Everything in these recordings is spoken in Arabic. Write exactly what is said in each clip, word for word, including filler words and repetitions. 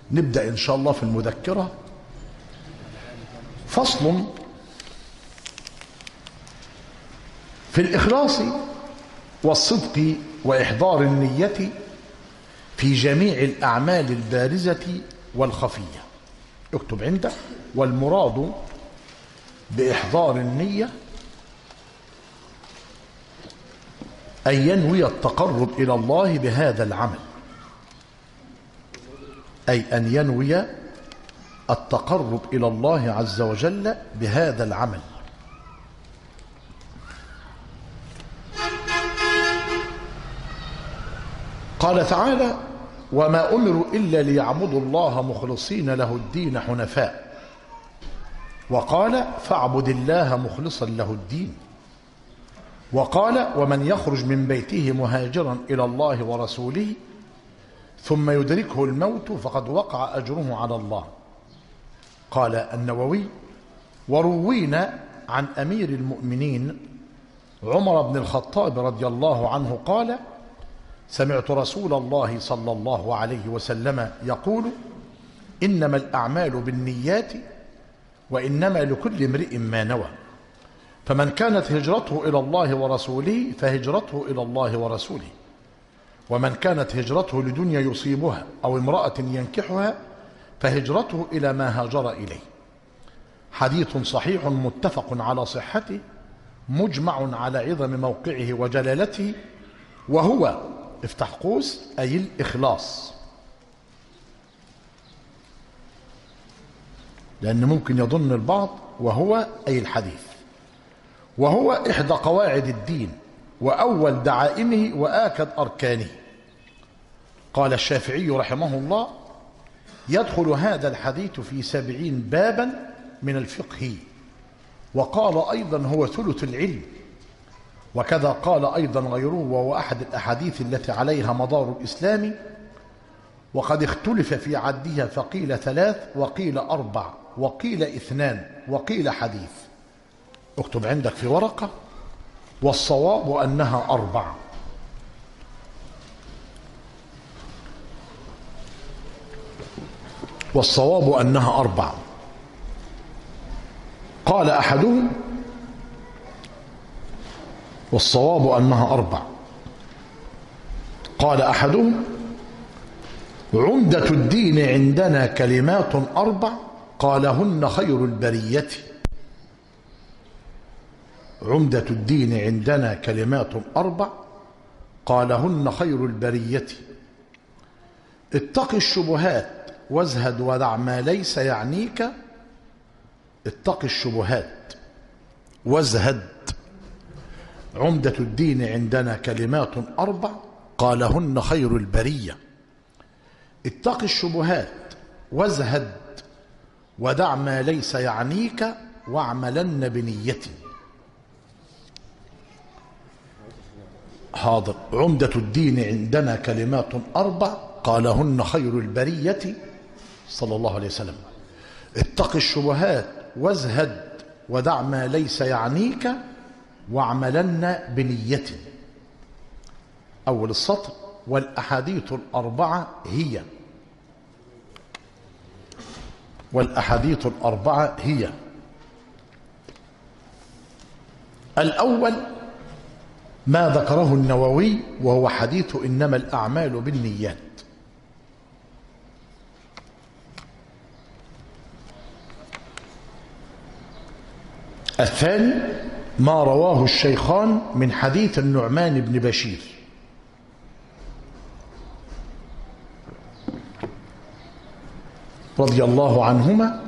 نبدأ إن شاء الله في المذكرة. فصل في الإخلاص والصدق وإحضار النية في جميع الأعمال البارزة والخفية. اكتب عندك: والمراد بإحضار النية أن ينوي التقرب إلى الله بهذا العمل، أي أن ينوي التقرب إلى الله عز وجل بهذا العمل. قال تعالى: وما أمروا إلا ليعبدوا الله مخلصين له الدين حنفاء. وقال: فاعبد الله مخلصا له الدين. وقال: ومن يخرج من بيته مهاجرا إلى الله ورسوله ثم يدركه الموت فقد وقع أجره على الله. قال النووي: وروينا عن أمير المؤمنين عمر بن الخطاب رضي الله عنه قال: سمعت رسول الله صلى الله عليه وسلم يقول: إنما الأعمال بالنيات وإنما لكل امرئ ما نوى، فمن كانت هجرته إلى الله ورسوله فهجرته إلى الله ورسوله، ومن كانت هجرته لدنيا يصيبها أو امرأة ينكحها فهجرته إلى ما هاجر إليه. حديث صحيح متفق على صحته مجمع على عظم موقعه وجلالته، وهو افتح قوس أي الإخلاص، لأن ممكن يظن البعض وهو أي الحديث، وهو إحدى قواعد الدين وأول دعائمه وآكد أركانه. قال الشافعي رحمه الله: يدخل هذا الحديث في سبعين بابا من الفقه. وقال أيضا: هو ثلث العلم. وكذا قال أيضا غيره، وهو أحد الأحاديث التي عليها مدار الإسلام، وقد اختلف في عدها فقيل ثلاث وقيل أربع وقيل اثنان وقيل حديث. اكتب عندك في ورقة: والصواب أنها أربع. والصواب أنها أربع. قال أحدهم: والصواب أنها أربع. قال أحدهم: عمدة الدين عندنا كلمات أربع قالهن خير البرية. عمدة الدين عندنا كلمات أربع قالهن خير البرية. اتق الشبهات وازهد ودع ما ليس يعنيك. اتق الشبهات وازهد. عمدة الدين عندنا كلمات أربع قالهن خير البرية. اتق الشبهات وازهد ودع ما ليس يعنيك واعملن بنية. حاضر. عمدة الدين عندنا كلمات أربع قالهن خير البرية صلى الله عليه وسلم. اتق الشبهات وازهد ودع ما ليس يعنيك واعملن بنية. أول السطر: والأحاديث الأربعة هي. والأحاديث الأربعة هي: الأول ما ذكره النووي وهو حديث إنما الأعمال بالنيات. الثاني ما رواه الشيخان من حديث النعمان بن بشير. رضي الله عنهما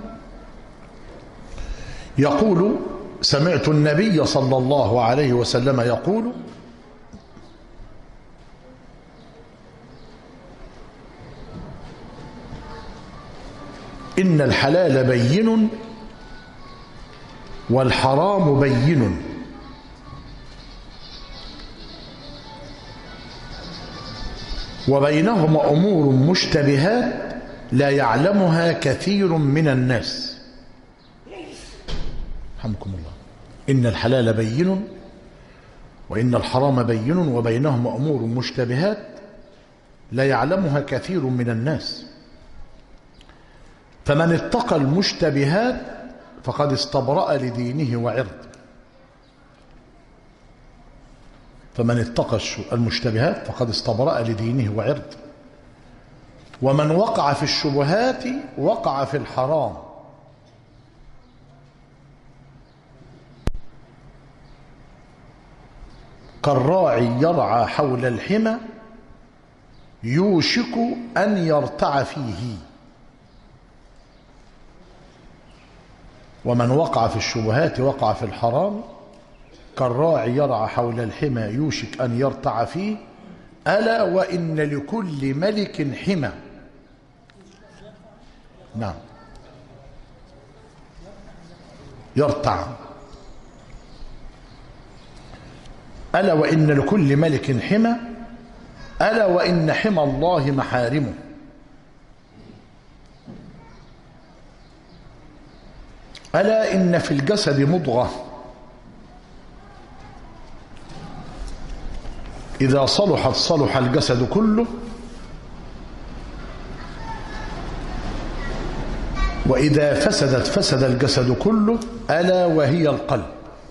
يقول: سمعت النبي صلى الله عليه وسلم يقول: إن الحلال بين والحرام بين وبينهما أمور مشتبهات لا يعلمها كثير من الناس. رحمكم الله. إن الحلال بين وإن الحرام بين وبينهما أمور مشتبهات لا يعلمها كثير من الناس. فمن اتقى المشتبهات فقد استبرأ لدينه وعرضه. فمن اتقى المشتبهات فقد استبرأ لدينه وعرضه. ومن وقع في الشبهات وقع في الحرام. كالراعي يرعى حول الحمى يوشك أن يرتع فيه. ومن وقع في الشبهات وقع في الحرام كالراعي يرعى حول الحمى يوشك أن يرتع فيه. ألا وإن لكل ملك حمى. نعم يرتع. ألا وإن لكل ملك حمى. ألا وإن حمى الله محارمه. ألا إن في الجسد مضغة إذا صلحت صلح الجسد كله وإذا فسدت فسد الجسد كله ألا وهي القلب.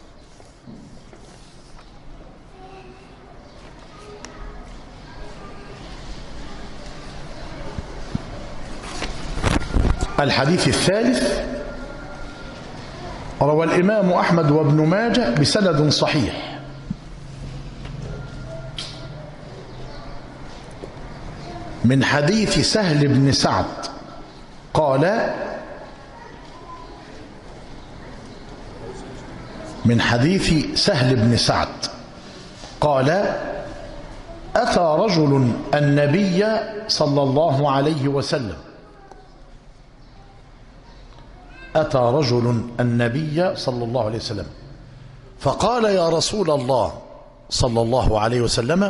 الحديث الثالث روى الإمام أحمد وابن ماجه بسند صحيح من حديث سهل بن سعد قال من حديث سهل بن سعد قال أتى رجل النبي صلى الله عليه وسلم أتى رجل النبي صلى الله عليه وسلم فقال يا رسول الله صلى الله عليه وسلم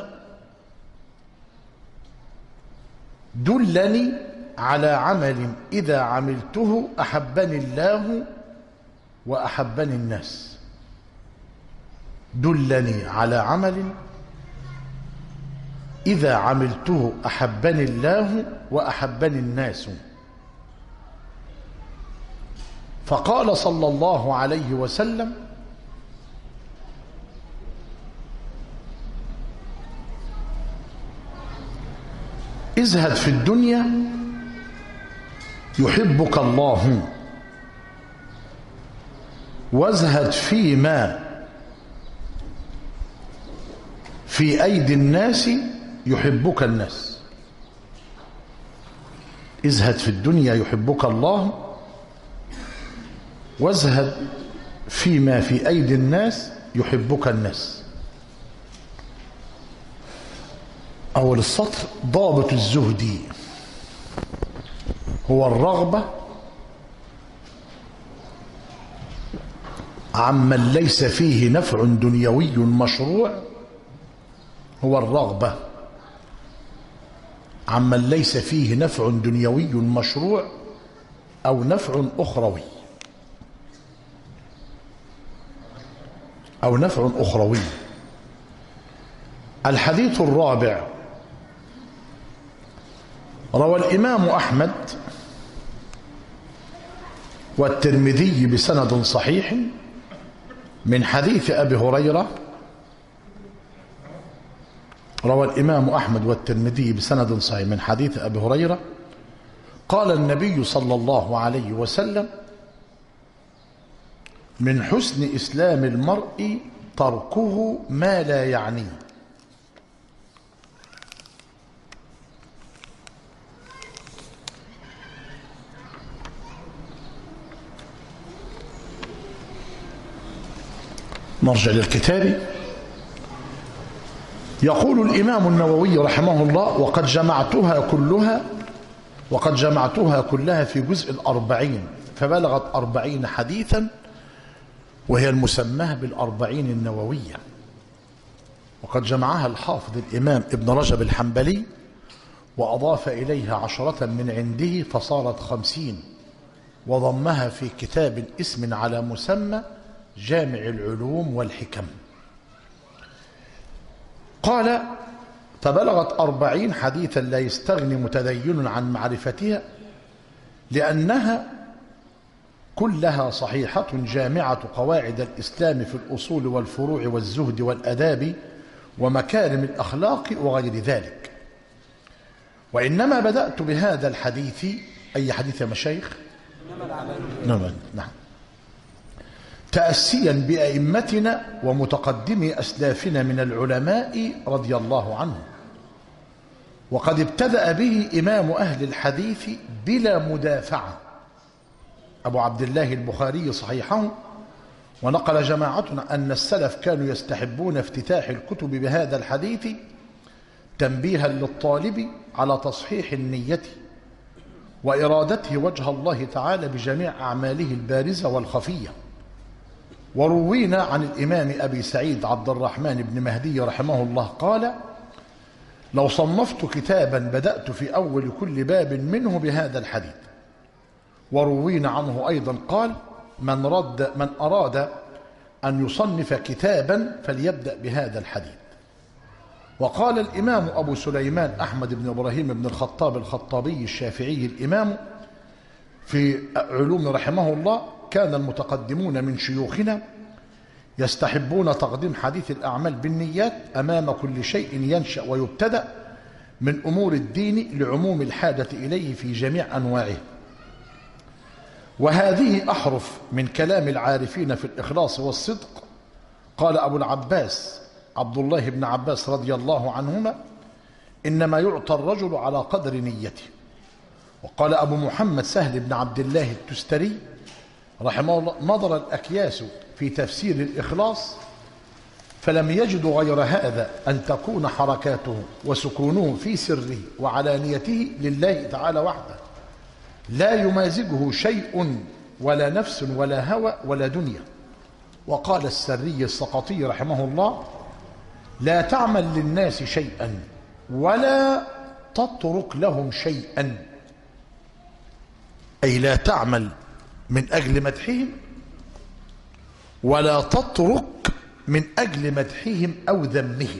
دلني على عمل إذا عملته أحبني الله وأحبني الناس. دلني على عمل إذا عملته أحبني الله وأحبني الناس. فقال صلى الله عليه وسلم ازهد في الدنيا يحبك الله وازهد فيما في أيدي الناس يحبك الناس. ازهد في الدنيا يحبك الله وازهد فيما في أيدي الناس يحبك الناس. أول السطر ضابط الزهد هو الرغبة عمن ليس فيه نفع دنيوي مشروع. هو الرغبة عمن ليس فيه نفع دنيوي مشروع أو نفع أخروي أو نفع أخروي. الحديث الرابع روى الإمام أحمد والترمذي بسند صحيح من حديث أبي هريرة. روى الإمام أحمد والترمذي بسند صحيح من حديث أبي هريرة قال النبي صلى الله عليه وسلم من حسن إسلام المرء تركه ما لا يعنيه. نرجع للكتاب. يقول الإمام النووي رحمه الله وقد جمعتها كلها وقد جمعتها كلها في جزء الأربعين فبلغت أربعين حديثا وهي المسماه بالأربعين النووية. وقد جمعها الحافظ الإمام ابن رجب الحنبلي وأضاف إليها عشرة من عنده فصارت خمسين وضمها في كتاب اسم على مسمى جامع العلوم والحكم. قال فبلغت أربعين حديثا لا يستغني متدين عن معرفتها لأنها كلها صحيحة جامعة قواعد الإسلام في الأصول والفروع والزهد والأداب ومكارم الأخلاق وغير ذلك. وإنما بدأت بهذا الحديث، أي حديث يا مشايخ؟ نعم نعم تأسيا بأئمتنا ومتقدمي أسلافنا من العلماء رضي الله عنهم. وقد ابتدأ به إمام أهل الحديث بلا مدافعة أبو عبد الله البخاري صحيحه، ونقل جماعتنا أن السلف كانوا يستحبون افتتاح الكتب بهذا الحديث تنبيها للطالب على تصحيح النية وإرادته وجه الله تعالى بجميع أعماله البارزة والخفية. وروينا عن الإمام أبي سعيد عبد الرحمن بن مهدي رحمه الله قال: لو صنفت كتابا بدأت في أول كل باب منه بهذا الحديث. وروينا عنه أيضا قال: من, رد من أراد أن يصنف كتابا فليبدأ بهذا الحديث. وقال الإمام أبو سليمان أحمد بن إبراهيم بن الخطاب الخطابي الشافعي الإمام في علوم رحمه الله: كان المتقدمون من شيوخنا يستحبون تقديم حديث الأعمال بالنيات أمام كل شيء ينشأ ويبتدأ من أمور الدين لعموم الحاجة إليه في جميع أنواعه. وهذه أحرف من كلام العارفين في الإخلاص والصدق. قال أبو العباس عبد الله بن عباس رضي الله عنهما: إنما يعطى الرجل على قدر نيته. وقال أبو محمد سهل بن عبد الله التستري رحمه الله: نظر الأكياس في تفسير الإخلاص فلم يجدوا غير هذا، أن تكون حركاته وسكونه في سره وعلانيته لله تعالى وحده، لا يمازجه شيء ولا نفس ولا هوى ولا دنيا. وقال السري السقطي رحمه الله: لا تعمل للناس شيئا ولا تترك لهم شيئا، أي لا تعمل من أجل مدحهم ولا تترك من أجل مدحهم أو ذمهم،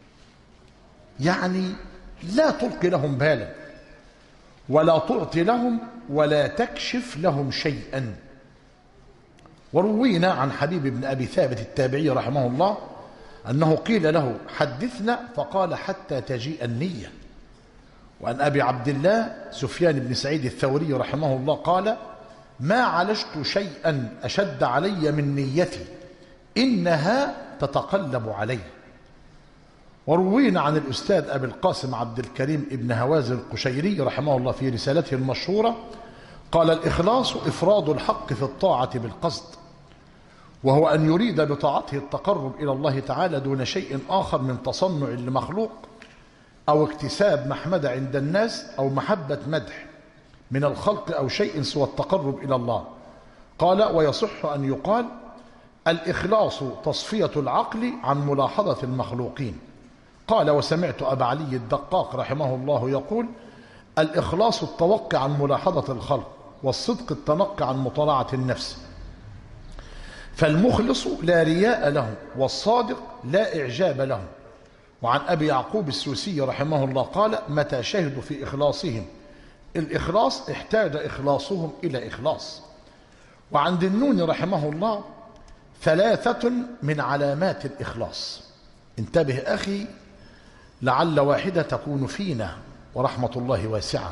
يعني لا تلقي لهم بالا ولا تعطي لهم ولا تكشف لهم شيئا. وروينا عن حبيب بن أبي ثابت التابعي رحمه الله أنه قيل له: حدثنا، فقال: حتى تجيء النية. وعن أبي عبد الله سفيان بن سعيد الثوري رحمه الله قال: ما علجت شيئا أشد علي من نيتي، إنها تتقلب علي. وروينا عن الأستاذ أبي القاسم عبد الكريم ابن هوازن القشيري رحمه الله في رسالته المشهورة قال: الإخلاص إفراد الحق في الطاعة بالقصد، وهو أن يريد بطاعته التقرب إلى الله تعالى دون شيء آخر من تصنع لمخلوق أو اكتساب محمدة عند الناس أو محبة مدح من الخلق أو شيء سوى التقرب إلى الله. قال: ويصح أن يقال الإخلاص تصفية العقل عن ملاحظة المخلوقين. قال: وسمعت أبا علي الدقاق رحمه الله يقول: الإخلاص التوقي عن ملاحظة الخلق، والصدق التنقي عن مطالعة النفس. فالمخلص لا رياء له، والصادق لا إعجاب له. وعن أبي يعقوب السوسي رحمه الله قال: متى شهدوا في إخلاصهم الإخلاص احتاج إخلاصهم إلى إخلاص. وعن ذنون رحمه الله: ثلاثة من علامات الإخلاص. انتبه أخي، لعل واحدة تكون فينا، ورحمة الله واسعة.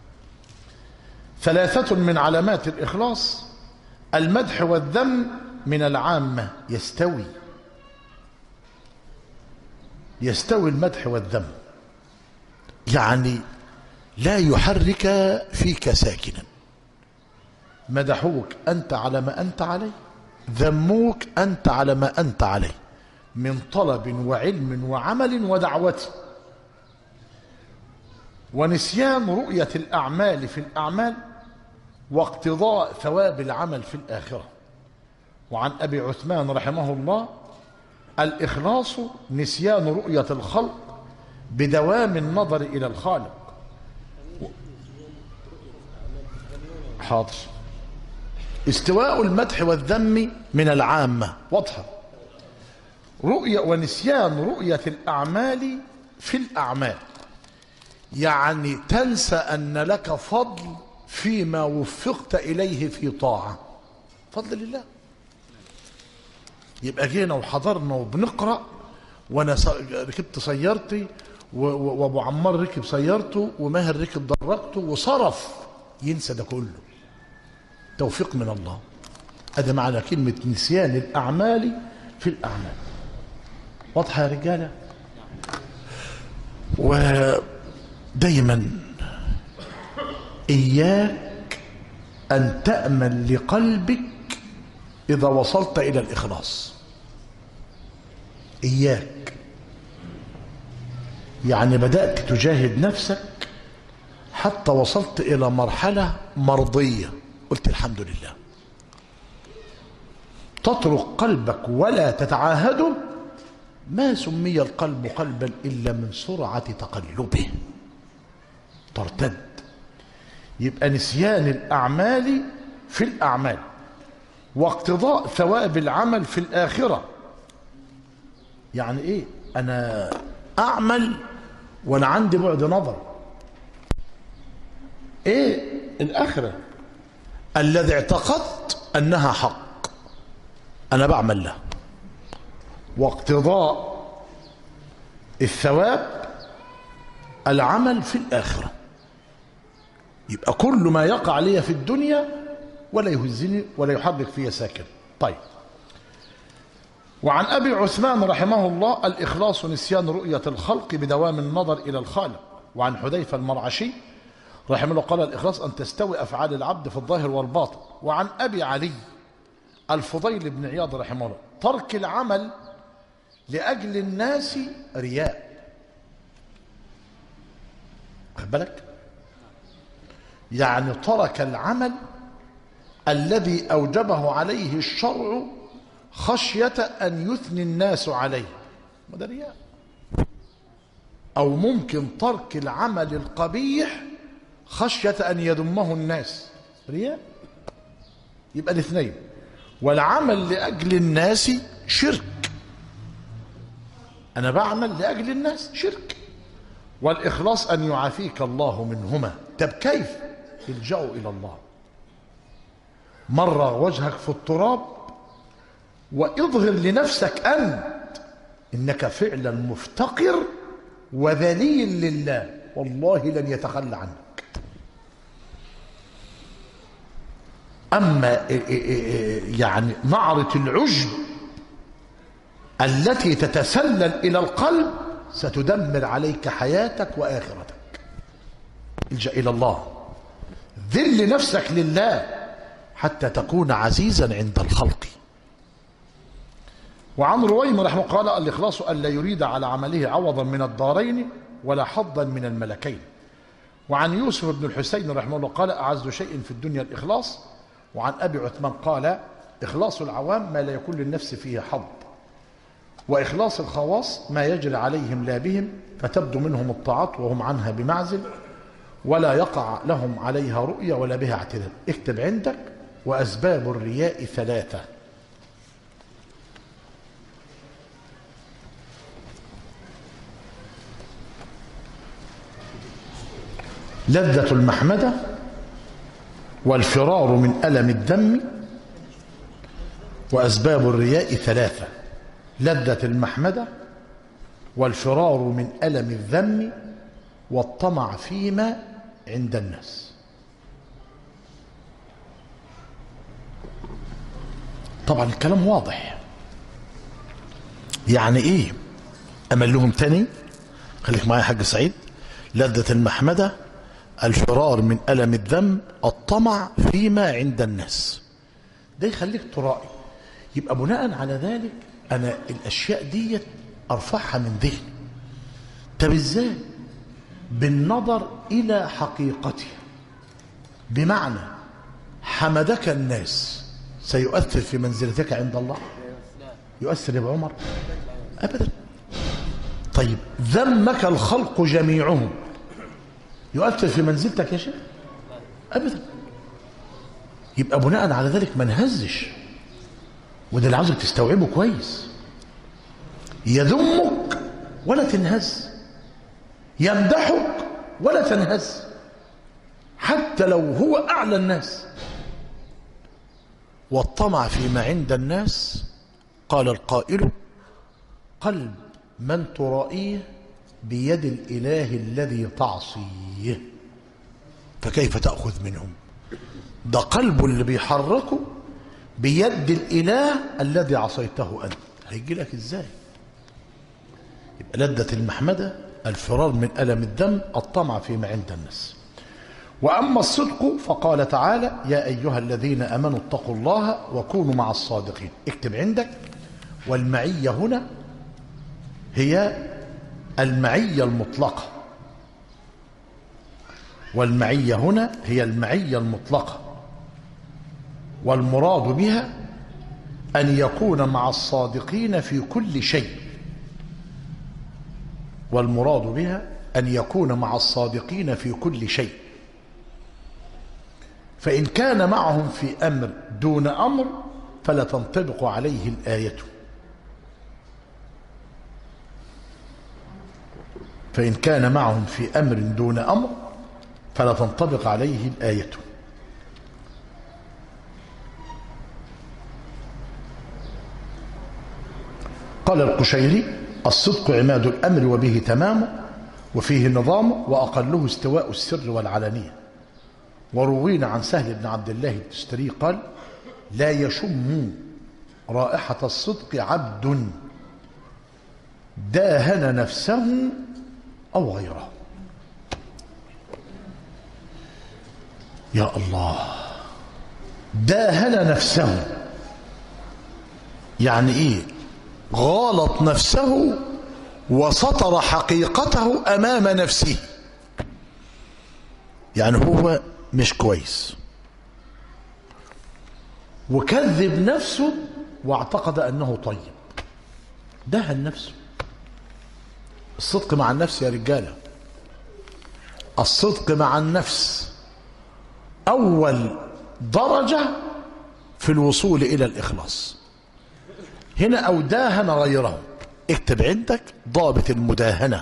ثلاثة من علامات الإخلاص: المدح والذم من العامة يستوي يستوي المدح والذم، يعني لا يحرك فيك ساكنا. مدحوك أنت على ما أنت عليه، ذموك أنت على ما أنت عليه من طلب وعلم وعمل ودعوة. ونسيان رؤية الأعمال في الأعمال واقتضاء ثواب العمل في الآخرة. وعن أبي عثمان رحمه الله: الإخلاص نسيان رؤية الخلق بدوام النظر إلى الخالق. حاضر. استواء المدح والذم من العامة واضحة. رؤية ونسيان رؤية الأعمال في الأعمال، يعني تنسى أن لك فضل فيما وفقت إليه في طاعة، فضل الله. يبقى جينا وحضرنا وبنقرأ، وأنا ركبت سيارتي وأبو عمار ركب سيارته وماهر ركب دراجته وصرف، ينسى ده كله. توفيق من الله. هذا معنى كلمة نسيان الأعمال في الأعمال. واضحة يا رجالة؟ ودايما إياك أن تأمل لقلبك إذا وصلت إلى الإخلاص. إياك، يعني بدأت تجاهد نفسك حتى وصلت إلى مرحلة مرضية، قلت الحمد لله. تطرق قلبك ولا تتعاهده، ما سمي القلب قلبا إلا من سرعة تقلبه، ترتد. يبقى نسيان الأعمال في الأعمال واقتضاء ثواب العمل في الآخرة. يعني إيه؟ أنا أعمل وأنا عندي بعد نظر. إيه الآخرة؟ الذي اعتقدت أنها حق أنا بعمل له، واقتضاء الثواب العمل في الآخرة. يبقى كل ما يقع لي في الدنيا ولا يهزني ولا يحرك فيها ساكن. طيب. وعن أبي عثمان رحمه الله: الإخلاص نسيان رؤية الخلق بدوام النظر إلى الخالق. وعن حذيفة المرعشي رحمه الله قال: الإخلاص أن تستوي أفعال العبد في الظاهر والباطن. وعن أبي علي الفضيل بن عياض رحمه الله: ترك العمل لأجل الناس رياء. خد بالك؟ يعني ترك العمل الذي أوجبه عليه الشرع خشية أن يثني الناس عليه، وده رياء. أو ممكن ترك العمل القبيح خشية أن يذمه الناس، رياء. يبقى الاثنين. والعمل لأجل الناس شرك، أنا بعمل لأجل الناس، شرك. والإخلاص أن يعافيك الله منهما. طب كيف؟ الجأوا إلى الله، مرة وجهك في التراب واظهر لنفسك أنت إنك فعلا مفتقر وذليل لله، والله لن يتخلى عنك. أما يعني نعرة العجب التي تتسلل إلى القلب ستدمر عليك حياتك وآخرتك. الجأ إلى الله، ذل نفسك لله حتى تكون عزيزا عند الخلق. وعن رويم رحمه قال: الإخلاص أن لا يريد على عمله عوضا من الدارين ولا حظا من الملكين. وعن يوسف بن الحسين رحمه الله قال: أعز شيء في الدنيا الإخلاص. وعن أبي عثمان قال: إخلاص العوام ما لا يكون للنفس فيه حظ، وإخلاص الخواص ما يجري عليهم لا بهم، فتبدو منهم الطاعات وهم عنها بمعزل، ولا يقع لهم عليها رؤية ولا بها اعتدال. اكتب عندك: وأسباب الرياء ثلاثة. لذة المحمدة، والفرار من ألم الدم. وأسباب الرياء ثلاثة: لذة المحمدة، والفرار من ألم الذم، والطمع فيما عند الناس. طبعا الكلام واضح. يعني ايه؟ أملهم تاني، خليك معايا يا حاج سعيد. لذة المحمدة، الفرار من ألم الذنب، الطمع فيما عند الناس. ده يخليك ترائي. يبقى بناء على ذلك أنا الأشياء دي أرفعها من ذهني. طب إزاي؟ بالنظر إلى حقيقتها. بمعنى حمدك الناس سيؤثر في منزلتك عند الله؟ يؤثر يا ابو عمر؟ أبدا. طيب ذمك الخلق جميعهم يؤثر في منزلتك يا شيخ؟ أبدا. يبقى بناء على ذلك ما نهزش، وده اللي عاوزك تستوعبه كويس. يذمك ولا تنهز، يمدحك ولا تنهز. حتى لو هو أعلى الناس. والطمع فيما عند الناس قال القائل: قلب من ترائيه بيد الإله الذي تعصيه، فكيف تأخذ منهم؟ ده قلبه اللي بيحركه بيد الإله الذي عصيته أنت، هيجي لك إزاي؟ يبقى لذة المحمدة الفرار من ألم الدم، الطمع فيما عند الناس. وأما الصدق فقال تعالى: يا أيها الذين أمنوا اتقوا الله وكونوا مع الصادقين. اكتب عندك: والمعية هنا هي المعية المطلقة، والمعية هنا هي المعية المطلقة، والمراد بها أن يكون مع الصادقين في كل شيء، والمراد بها أن يكون مع الصادقين في كل شيء. فإن كان معهم في أمر دون أمر فلا تنطبق عليه الآية، فإن كان معهم في أمر دون أمر فلا تنطبق عليه الآية. قال القشيري: الصدق عماد الأمر وبه تمام وفيه نظام، وأقله استواء السر والعلانية. وروينا عن سهل بن عبد الله التستري قال: لا يشم رائحة الصدق عبد داهن نفسه أو غيره. يا الله، داهن نفسه يعني إيه؟ غالط نفسه وسطر حقيقته أمام نفسه، يعني هو مش كويس وكذب نفسه واعتقد أنه طيب، دهن نفسه. الصدق مع النفس يا رجالة، الصدق مع النفس أول درجة في الوصول إلى الإخلاص. هنا أو داهن غيره، اكتب عندك ضابط المداهنة،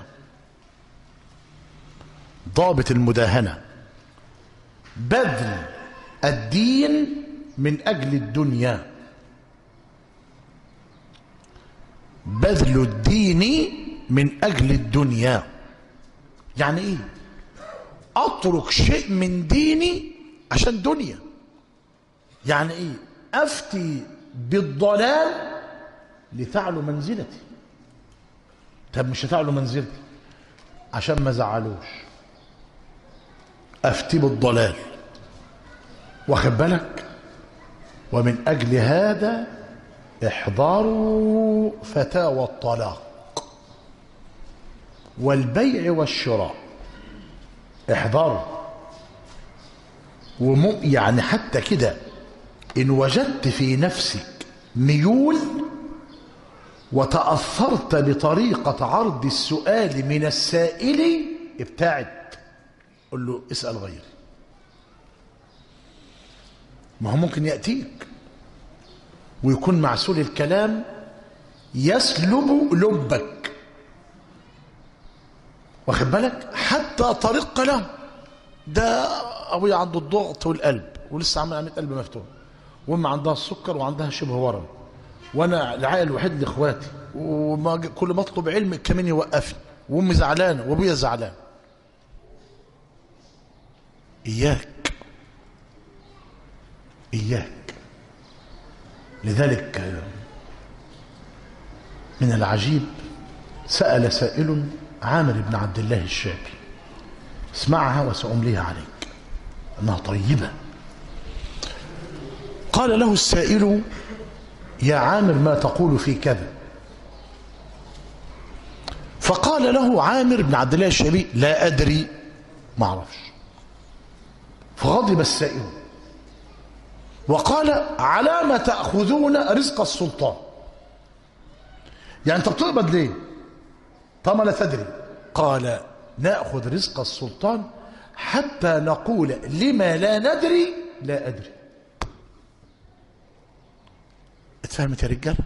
ضابط المداهنة: بذل الدين من أجل الدنيا، بذل الدين من أجل الدنيا. يعني إيه؟ أترك شيء من ديني عشان دنيا. يعني إيه؟ أفتي بالضلال لتعلو منزلتي. طب مش هتعلو منزلتي عشان ما زعلوش، أفتي بالضلال، واخد بالك؟ ومن أجل هذا احذروا فتاوى الطلاق والبيع والشراء، احذروا. وم يعني حتى كده إن وجدت في نفسك ميول وتأثرت بطريقة عرض السؤال من السائل، ابتعد، قل له اسأل غيري. ما هو ممكن يأتيك ويكون معسول الكلام يسلب لبك، واخد بالك؟ حتى طريق كلام. ده أبويا عنده الضغط والقلب ولسه عامل عملية قلب مفتوح، وأم عندها السكر وعندها شبه ورم، وانا العائل الوحيد لاخواتي، وما كل ما اطلب علم كمان يوقفني، وامي زعلانه وابويا زعلان. اياك اياك. لذلك من العجيب سأل سائل عامر بن عبد الله الشابي، اسمعها وسأمليها عليك انها طيبه. قال له السائل: يا عامر ما تقول في كذا؟ فقال له عامر بن عبد الله الشابي: لا أدري، ما أعرفش. فغضب السائل وقال: على ما تأخذون رزق السلطان؟ يعني أنت بتقبض ليه؟ طالما لا تدري. قال: نأخذ رزق السلطان حتى نقول لما لا ندري لا أدري. اتفهمت يا رجال؟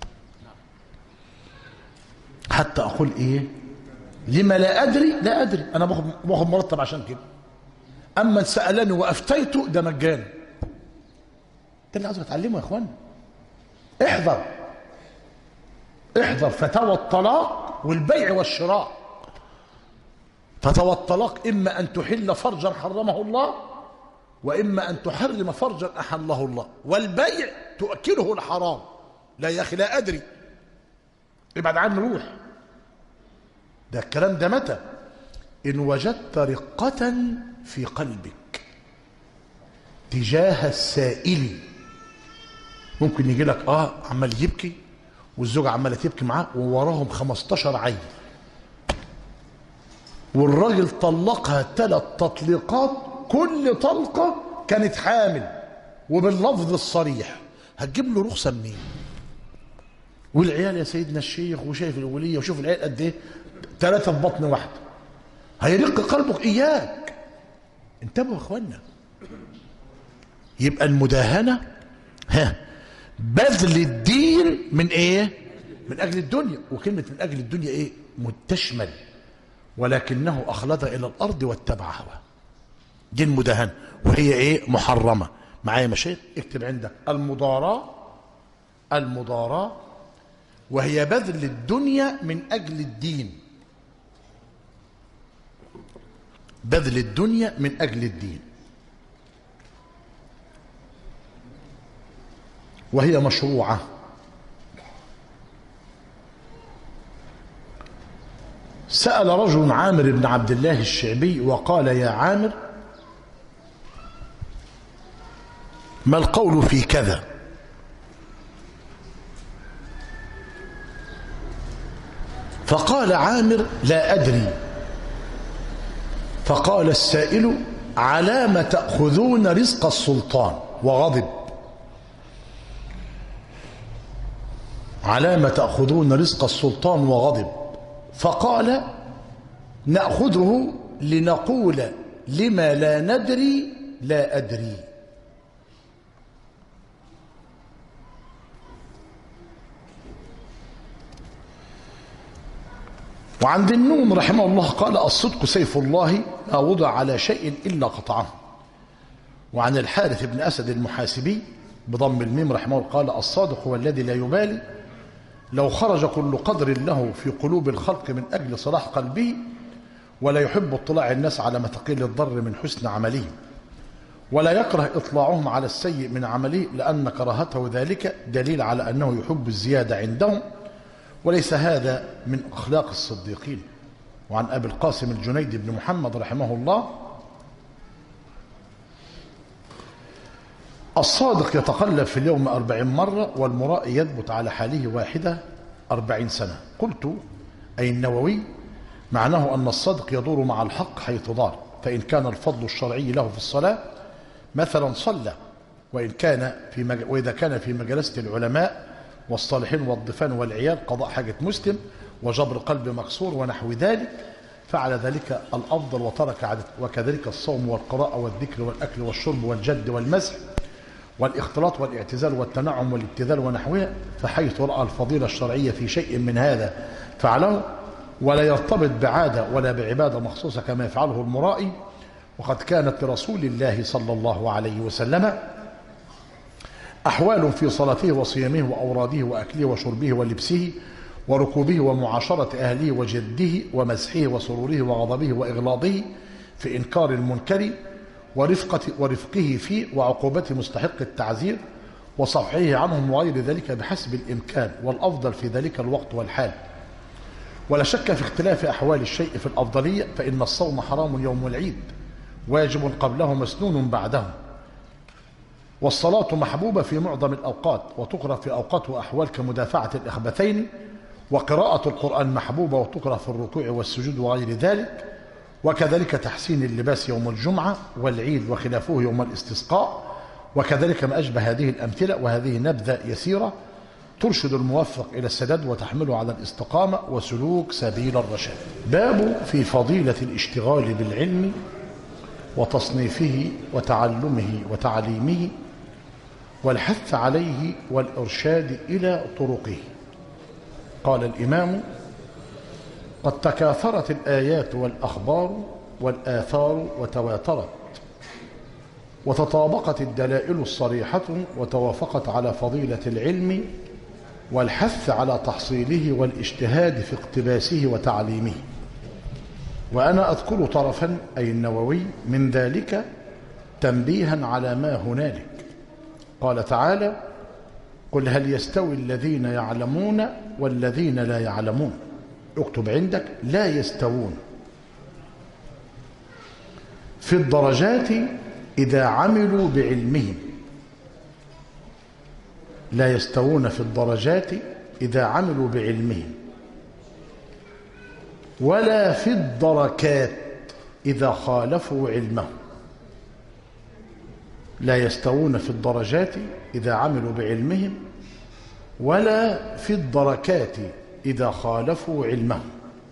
حتى اقول ايه؟ لما لا ادري لا ادري. انا باخد باخد مرتب عشان كده، أما سألني وأفتيته ده مجانا. ده اللي عايز أتعلمه يا إخوان. احذر احذر فتاوى الطلاق والبيع والشراء. فتاوى الطلاق إما أن تحل فرجا حرمه الله، وإما أن تحرم فرجا أحله الله. والبيع تؤكله الحرام. لا يا أخي لا أدري، ابعد عني روح. ده الكلام ده متى؟ إن وجدت رقة في قلبك تجاه السائل. ممكن يجي لك اه عمال يبكي والزوجة عمالة تبكي معاه ووراهم خمستاشر عيل، والراجل طلقها ثلاث تطليقات، كل طلقة كانت حامل وباللفظ الصريح. هتجيب له رخصة منين؟ والعيال يا سيدنا الشيخ وشايف الولية وشوف العيال قد ايه، ثلاثة في بطن واحدة. هيرق قلبك. إياك انتبهوا يا اخوانا. يبقى المداهنة ها بذل الدين من ايه؟ من اجل الدنيا. وكلمة من اجل الدنيا ايه؟ متشمل، ولكنه اخلد الى الارض واتبع هواه. دي المداهنة، وهي ايه؟ محرمة. معايا مشايخ؟ اكتب عندك المضاراة. المضاراة وهي بذل الدنيا من اجل الدين. بذل الدنيا من اجل الدين، وهي مشروعة. سأل رجل عامر بن عبد الله الشعبي وقال: يا عامر، ما القول في كذا؟ فقال عامر: لا أدري. فقال السائل: على ما تأخذون رزق السلطان؟ وغضب. على ما تأخذون رزق السلطان؟ وغضب. فقال: نأخذه لنقول لما لا ندري لا أدري. وعن ذي النون رحمه الله قال: الصدق سيف الله ما وضع على شيء إلا قطعه. وعن الحارث بن أسد المحاسبي بضم الميم رحمه الله قال: الصادق هو الذي لا يبالي لو خرج كل قدر له في قلوب الخلق من أجل صلاح قلبه، ولا يحب اطلاع الناس على ما تقل الضر من حسن عمله، ولا يكره إطلاعهم على السيء من عمله، لأن كراهته ذلك دليل على أنه يحب الزيادة عندهم، وليس هذا من أخلاق الصديقين. وعن أبي القاسم الجنيد بن محمد رحمه الله: الصادق يتقلب في اليوم أربعين مرة، والمرائي يثبت على حاله واحدة أربعين سنة. قلت: أي النووي معناه أن الصدق يدور مع الحق حيث دار، فإن كان الفضل الشرعي له في الصلاة مثلا صلى، وإن كان في مج... وإذا كان في مجلسة العلماء والصالحين والضفان والعيال قضاء حاجة مسلم وجبر قلب مكسور ونحو ذلك فعل ذلك الأفضل وترك عادته. وكذلك الصوم والقراءة والذكر والأكل والشرب والجد والمسح والاختلاط والاعتزال والتنعم والابتذال ونحوها، فحيث رأى الفضيلة الشرعية في شيء من هذا فعله، ولا يرتبط بعادة ولا بعبادة مخصوصة كما يفعله المرائي. وقد كانت لرسول الله صلى الله عليه وسلم أحوال في صلاته وصيامه وأوراده وأكله وشربه ولبسه وركوبه ومعاشرة أهله وجده ومزحه وسروره وغضبه وإغلاظه في إنكار المنكر ورفقة ورفقه فيه وعقوبة مستحق التعزير وصفحه عنهم وغير ذلك بحسب الإمكان، والأفضل في ذلك الوقت والحال. ولا شك في اختلاف أحوال الشيء في الأفضلية، فإن الصوم حرام يوم العيد واجب قبله مسنون بعده، والصلاة محبوبة في معظم الأوقات وتكره في أوقات وأحوال كمدافعة الإخبثين، وقراءة القرآن محبوبة وتكره في الركوع والسجود وغير ذلك، وكذلك تحسين اللباس يوم الجمعة والعيد وخلافه يوم الاستسقاء، وكذلك ما أشبه هذه الأمثلة. وهذه نبذة يسيرة ترشد الموفق إلى السداد وتحمله على الاستقامة وسلوك سبيل الرشاد. باب في فضيلة الاشتغال بالعلم وتصنيفه وتعلمه وتعليمه والحث عليه والإرشاد إلى طرقه. قال الإمام: قد تكاثرت الآيات والأخبار والآثار وتواترت وتطابقت الدلائل الصريحة وتوافقت على فضيلة العلم والحث على تحصيله والاجتهاد في اقتباسه وتعليمه. وأنا أذكر طرفا أي النووي من ذلك تنبيها على ما هنالك. قال تعالى: قل هل يستوي الذين يعلمون والذين لا يعلمون. اكتب عندك: لا يستوون في الدرجات إذا عملوا بعلمهم. لا يستوون في الدرجات إذا عملوا بعلمهم، ولا في الدركات إذا خالفوا علمهم. لا يستوون في الدرجات إذا عملوا بعلمهم، ولا في الدركات إذا خالفوا علمهم.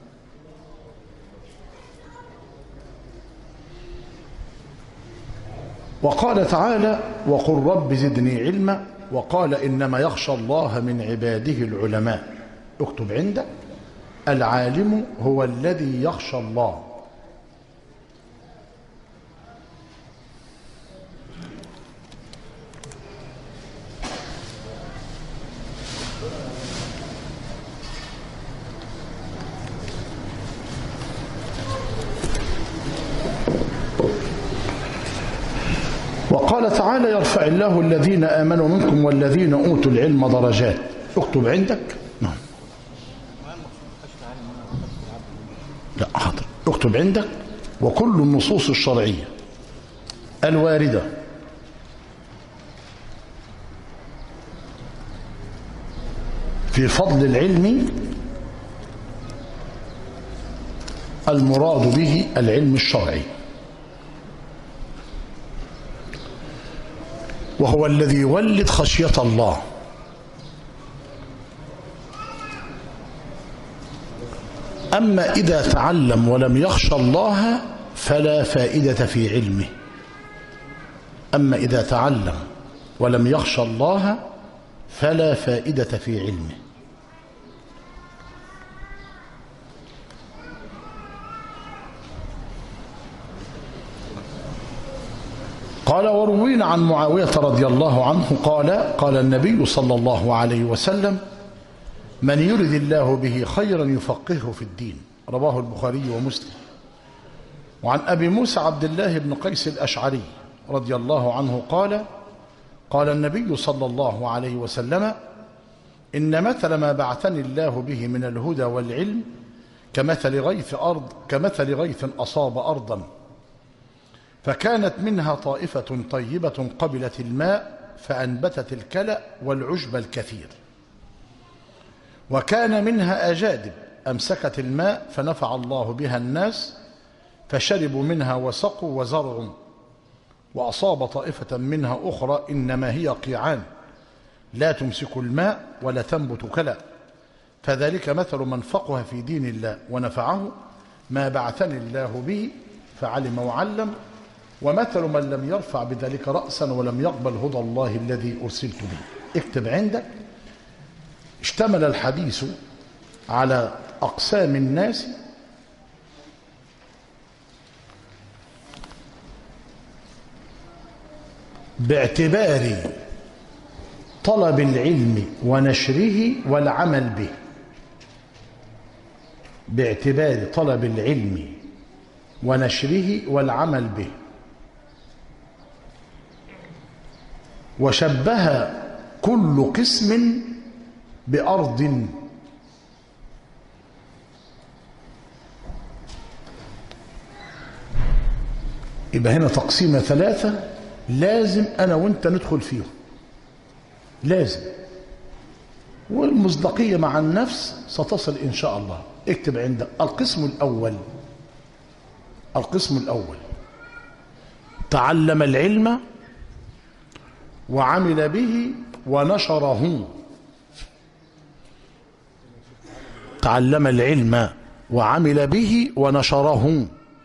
وقال تعالى: وقل رب زدني علما. وقال: إنما يخشى الله من عباده العلماء. اكتب عندك: العالم هو الذي يخشى الله. وقال تعالى: يرفع الله الذين آمنوا منكم والذين أوتوا العلم درجات. اكتب عندك. نعم. لا حاضر. اكتب عندك: وكل النصوص الشرعية الواردة في فضل العلم المراد به العلم الشرعي، وهو الذي يولد خشية الله. أما إذا تعلم ولم يخشى الله فلا فائدة في علمه. أما إذا تعلم ولم يخشى الله فلا فائدة في علمه. قال: وروينا عن معاوية رضي الله عنه قال: قال النبي صلى الله عليه وسلم: من يرد الله به خيرا يفقهه في الدين. رواه البخاري ومسلم. وعن أبي موسى عبد الله بن قيس الأشعري رضي الله عنه قال: قال النبي صلى الله عليه وسلم: إن مثل ما بعثني الله به من الهدى والعلم كمثل غيث أرض كمثل غيث أصاب أرضا فكانت منها طائفة طيبة قبلت الماء فأنبتت الكلأ والعشب الكثير، وكان منها أجادب أمسكت الماء فنفع الله بها الناس فشربوا منها وسقوا وزرعوا، وأصاب طائفة منها أخرى إنما هي قيعان لا تمسك الماء ولا تنبت كلأ، فذلك مثل من فقه في دين الله ونفعه ما بعثني الله به فعلم وعلم، ومثل من لم يرفع بذلك رأسا ولم يقبل هدى الله الذي أرسلت به. اكتب عندك: اشتمل الحديث على أقسام الناس باعتبار طلب العلم ونشره والعمل به. باعتبار طلب العلم ونشره والعمل به. وشبه كل قسم بأرض، يبقى هنا تقسيمة ثلاثة لازم أنا وأنت ندخل فيهم، لازم، والمصداقية مع النفس ستصل إن شاء الله. اكتب عندك: القسم الأول. القسم الأول تعلم العلم وعمل به ونشره. تعلم العلم وعمل به ونشره.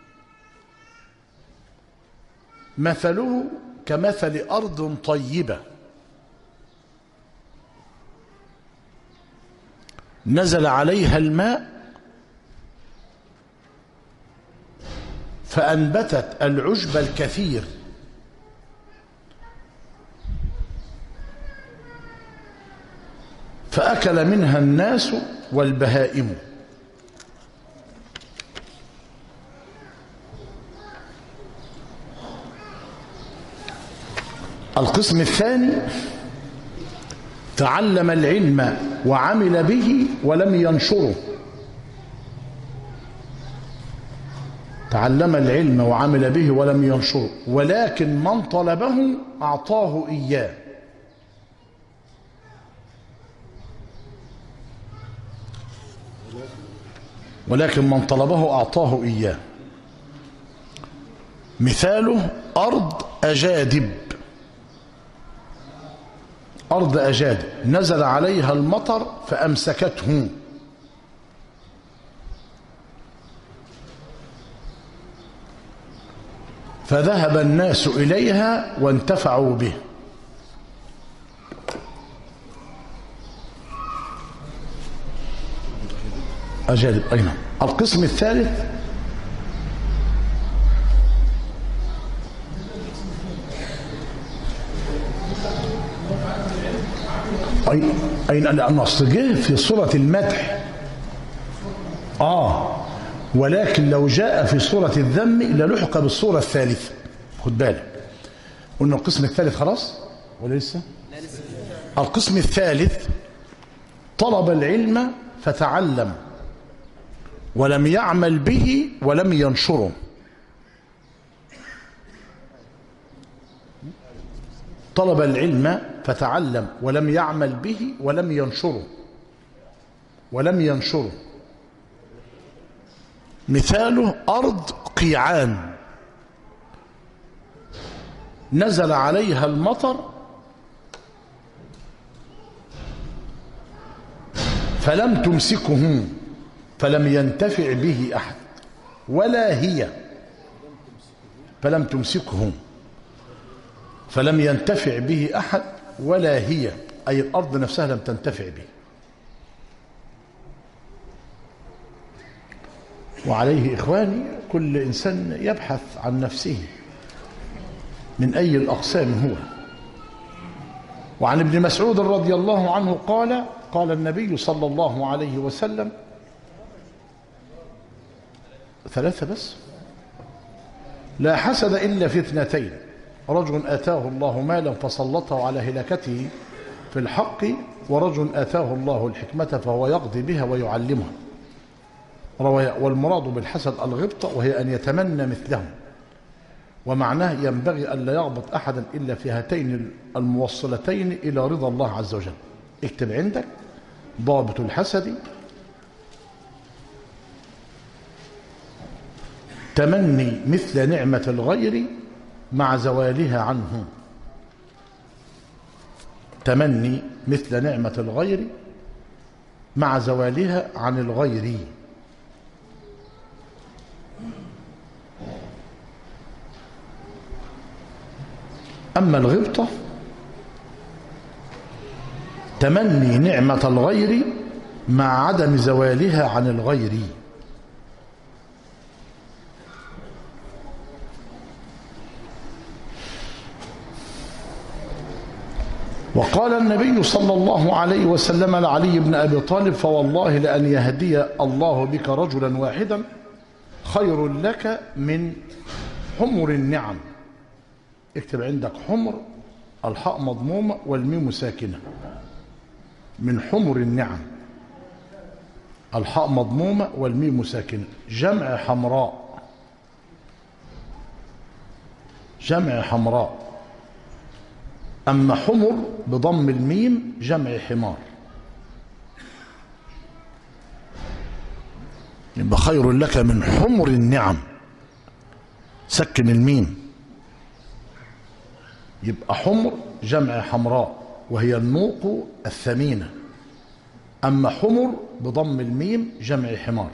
مثله كمثل أرض طيبة نزل عليها الماء فأنبتت العشب الكثير فأكل منها الناس والبهائم. القسم الثاني تعلم العلم وعمل به ولم ينشره. تعلم العلم وعمل به ولم ينشره، ولكن من طلبه أعطاه إياه. ولكن من طلبه أعطاه إياه. مثاله أرض أجادب. أرض أجادب نزل عليها المطر فأمسكته. فذهب الناس إليها وانتفعوا به. أجادب أين؟ القسم الثالث أين أين لأن أصل جه في سورة المدح آه ولكن لو جاء في سورة الذم للحق بالسورة الثالثة. خد بالك، قلنا القسم الثالث خلاص ولا لسه؟ القسم الثالث طلب العلم فتعلم ولم يعمل به ولم ينشره. طلب العلم فتعلم ولم يعمل به ولم ينشره ولم ينشره مثاله أرض قيعان نزل عليها المطر فلم تمسكه فلم ينتفع به أحد ولا هي. فلم تمسكه فلم ينتفع به أحد ولا هي، أي الأرض نفسها لم تنتفع به. وعليه إخواني كل إنسان يبحث عن نفسه من أي الأقسام هو. وعن ابن مسعود رضي الله عنه قال قال النبي صلى الله عليه وسلم ثلاثة بس: لا حسد إلا في اثنتين، رجل آتاه الله مالا فسلطه على هلكته في الحق، ورجل آتاه الله الحكمة فهو يقضي بها ويعلمها. والمراد بالحسد الغبطة، وهي أن يتمنى مثله، ومعناه ينبغي أن لا يغبط أحدا إلا في هاتين الموصلتين إلى رضا الله عز وجل. اكتب عندك ضابط الحسد: تمني مثل نعمة الغير مع زوالها عنه. تمني مثل نعمة الغير مع زوالها عن الغير. أما الغبطة تمني نعمة الغير مع عدم زوالها عن الغير. وقال النبي صلى الله عليه وسلم لعلي بن أبي طالب: فوالله لأن يهدي الله بك رجلا واحدا خير لك من حمر النعم. اكتب عندك حمر، الحاء مضمومة والميم ساكنة. من حمر النعم، الحاء مضمومة والميم ساكنة. جمع حمراء، جمع حمراء. أما حمر بضم الميم جمع حمار. يبقى خير لك من حمر النعم، سكن الميم، يبقى حمر جمع حمراء وهي النوق الثمينة. أما حمر بضم الميم جمع حمار.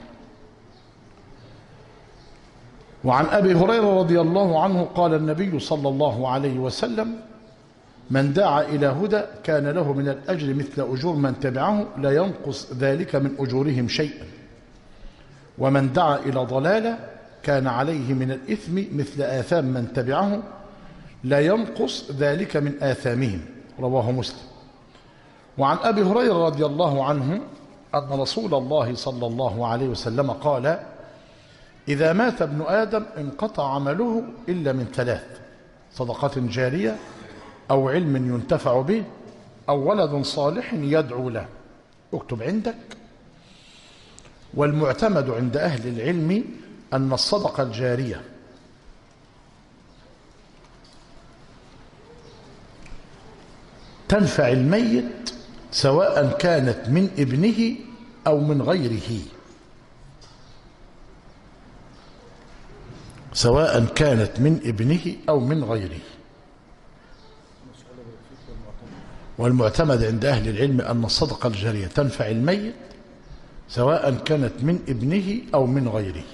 وعن أبي هريرة رضي الله عنه قال النبي صلى الله عليه وسلم: من دعا إلى هدى كان له من الأجر مثل أجور من تبعه لا ينقص ذلك من أجورهم شيئا، ومن دعا إلى ضلالة كان عليه من الإثم مثل آثام من تبعه لا ينقص ذلك من آثامهم. رواه مسلم. وعن أبي هريرة رضي الله عنه أن رسول الله صلى الله عليه وسلم قال: إذا مات ابن آدم انقطع عمله إلا من ثلاث: صدقة جارية، أو علم ينتفع به، أو ولد صالح يدعو له. اكتب عندك: والمعتمد عند أهل العلم أن الصدقة الجارية تنفع الميت سواء كانت من ابنه أو من غيره، سواء كانت من ابنه أو من غيره. والمعتمد عند أهل العلم أن الصدقة الجارية تنفع الميت سواء كانت من ابنه أو من غيره.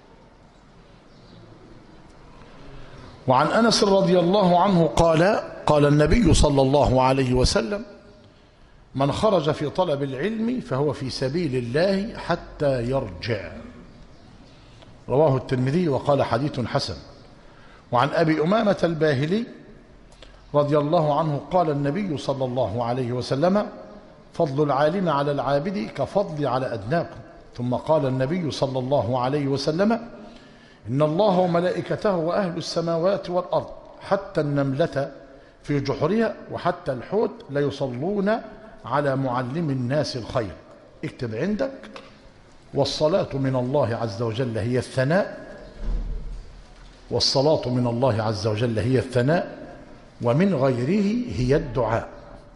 وعن أنس رضي الله عنه قال: قال النبي صلى الله عليه وسلم: من خرج في طلب العلم فهو في سبيل الله حتى يرجع. رواه الترمذي وقال حديث حسن. وعن أبي أمامة الباهلي رضي الله عنه قال النبي صلى الله عليه وسلم: فضل العالم على العابد كفضل على أدناكم. ثم قال النبي صلى الله عليه وسلم: إن الله وملائكته وأهل السماوات والأرض حتى النملة في جحرها وحتى الحوت ليصلون على معلم الناس الخير. اكتب عندك: والصلاة من الله عز وجل هي الثناء، والصلاة من الله عز وجل هي الثناء، ومن غيره هي الدعاء.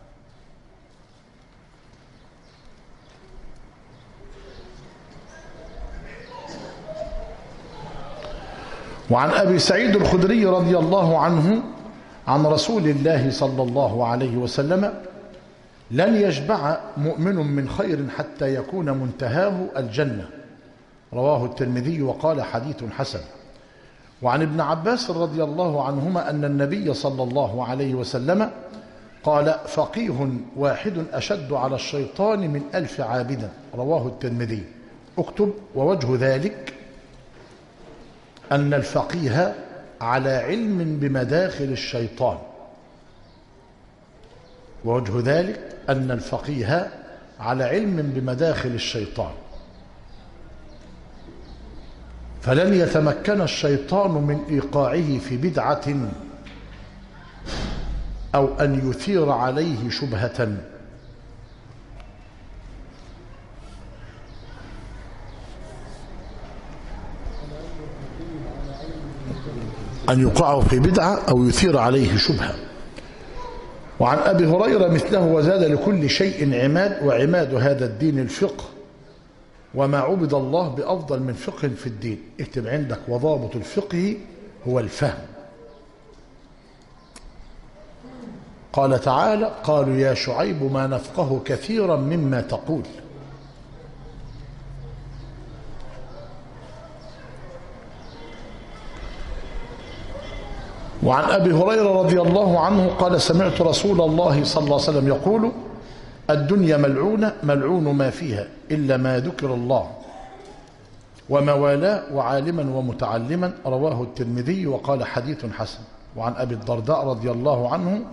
وعن أبي سعيد الخدري رضي الله عنه عن رسول الله صلى الله عليه وسلم: لن يشبع مؤمن من خير حتى يكون منتهاه الجنة. رواه الترمذي وقال حديث حسن. وعن ابن عباس رضي الله عنهما أن النبي صلى الله عليه وسلم قال: فقيه واحد أشد على الشيطان من ألف عابد. رواه الترمذي. اكتب: ووجه ذلك أن الفقيه على علم بمداخل الشيطان. ووجه ذلك أن الفقيه على علم بمداخل الشيطان، فلن يتمكن الشيطان من إيقاعه في بدعة أو أن يثير عليه شبهة. أن يوقعه في بدعة أو يثير عليه شبهة. وعن أبي هريرة مثله وزاد: لكل شيء عماد، وعماد هذا الدين الفقه، وما عبد الله بأفضل من فقه في الدين. اكتب عندك: وضابط الفقه هو الفهم. قال تعالى: قالوا يا شعيب ما نفقه كثيرا مما تقول. وعن أبي هريرة رضي الله عنه قال: سمعت رسول الله صلى الله عليه وسلم يقول: الدنيا ملعونة ملعون ما فيها إلا ما ذكر الله وما والاه وعالما ومتعلما. رواه الترمذي وقال حديث حسن. وعن أبي الدرداء رضي الله عنه،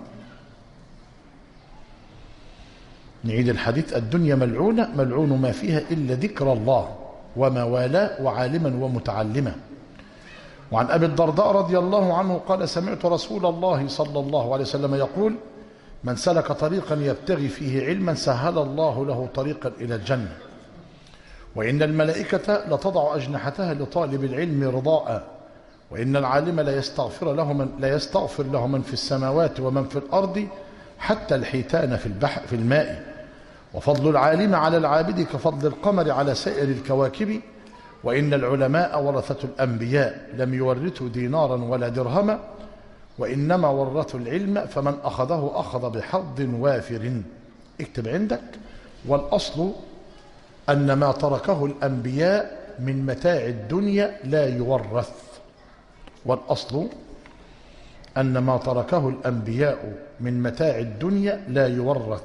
نعيد الحديث: الدنيا ملعونة ملعون ما فيها إلا ذكر الله وما والاه وعالما ومتعلما. وعن أبي الدرداء رضي الله عنه قال: سمعت رسول الله صلى الله عليه وسلم يقول: من سلك طريقا يبتغي فيه علما سهل الله له طريقا إلى الجنة. وإن الملائكة لتضع أجنحتها لطالب العلم رضاء، وإن العالم لا يستغفر له من لا يستغفر له من في السماوات ومن في الأرض حتى الحيتان في البحر في الماء. وفضل العالم على العابد كفضل القمر على سائر الكواكب. وإن العلماء ورثة الأنبياء لم يورثوا دينارا ولا درهما، وإنما ورثوا العلم فمن أخذه أخذ بحظ وافر. اكتب عندك: والأصل أن ما تركه الأنبياء من متاع الدنيا لا يورث. والأصل أن ما تركه الأنبياء من متاع الدنيا لا يورث،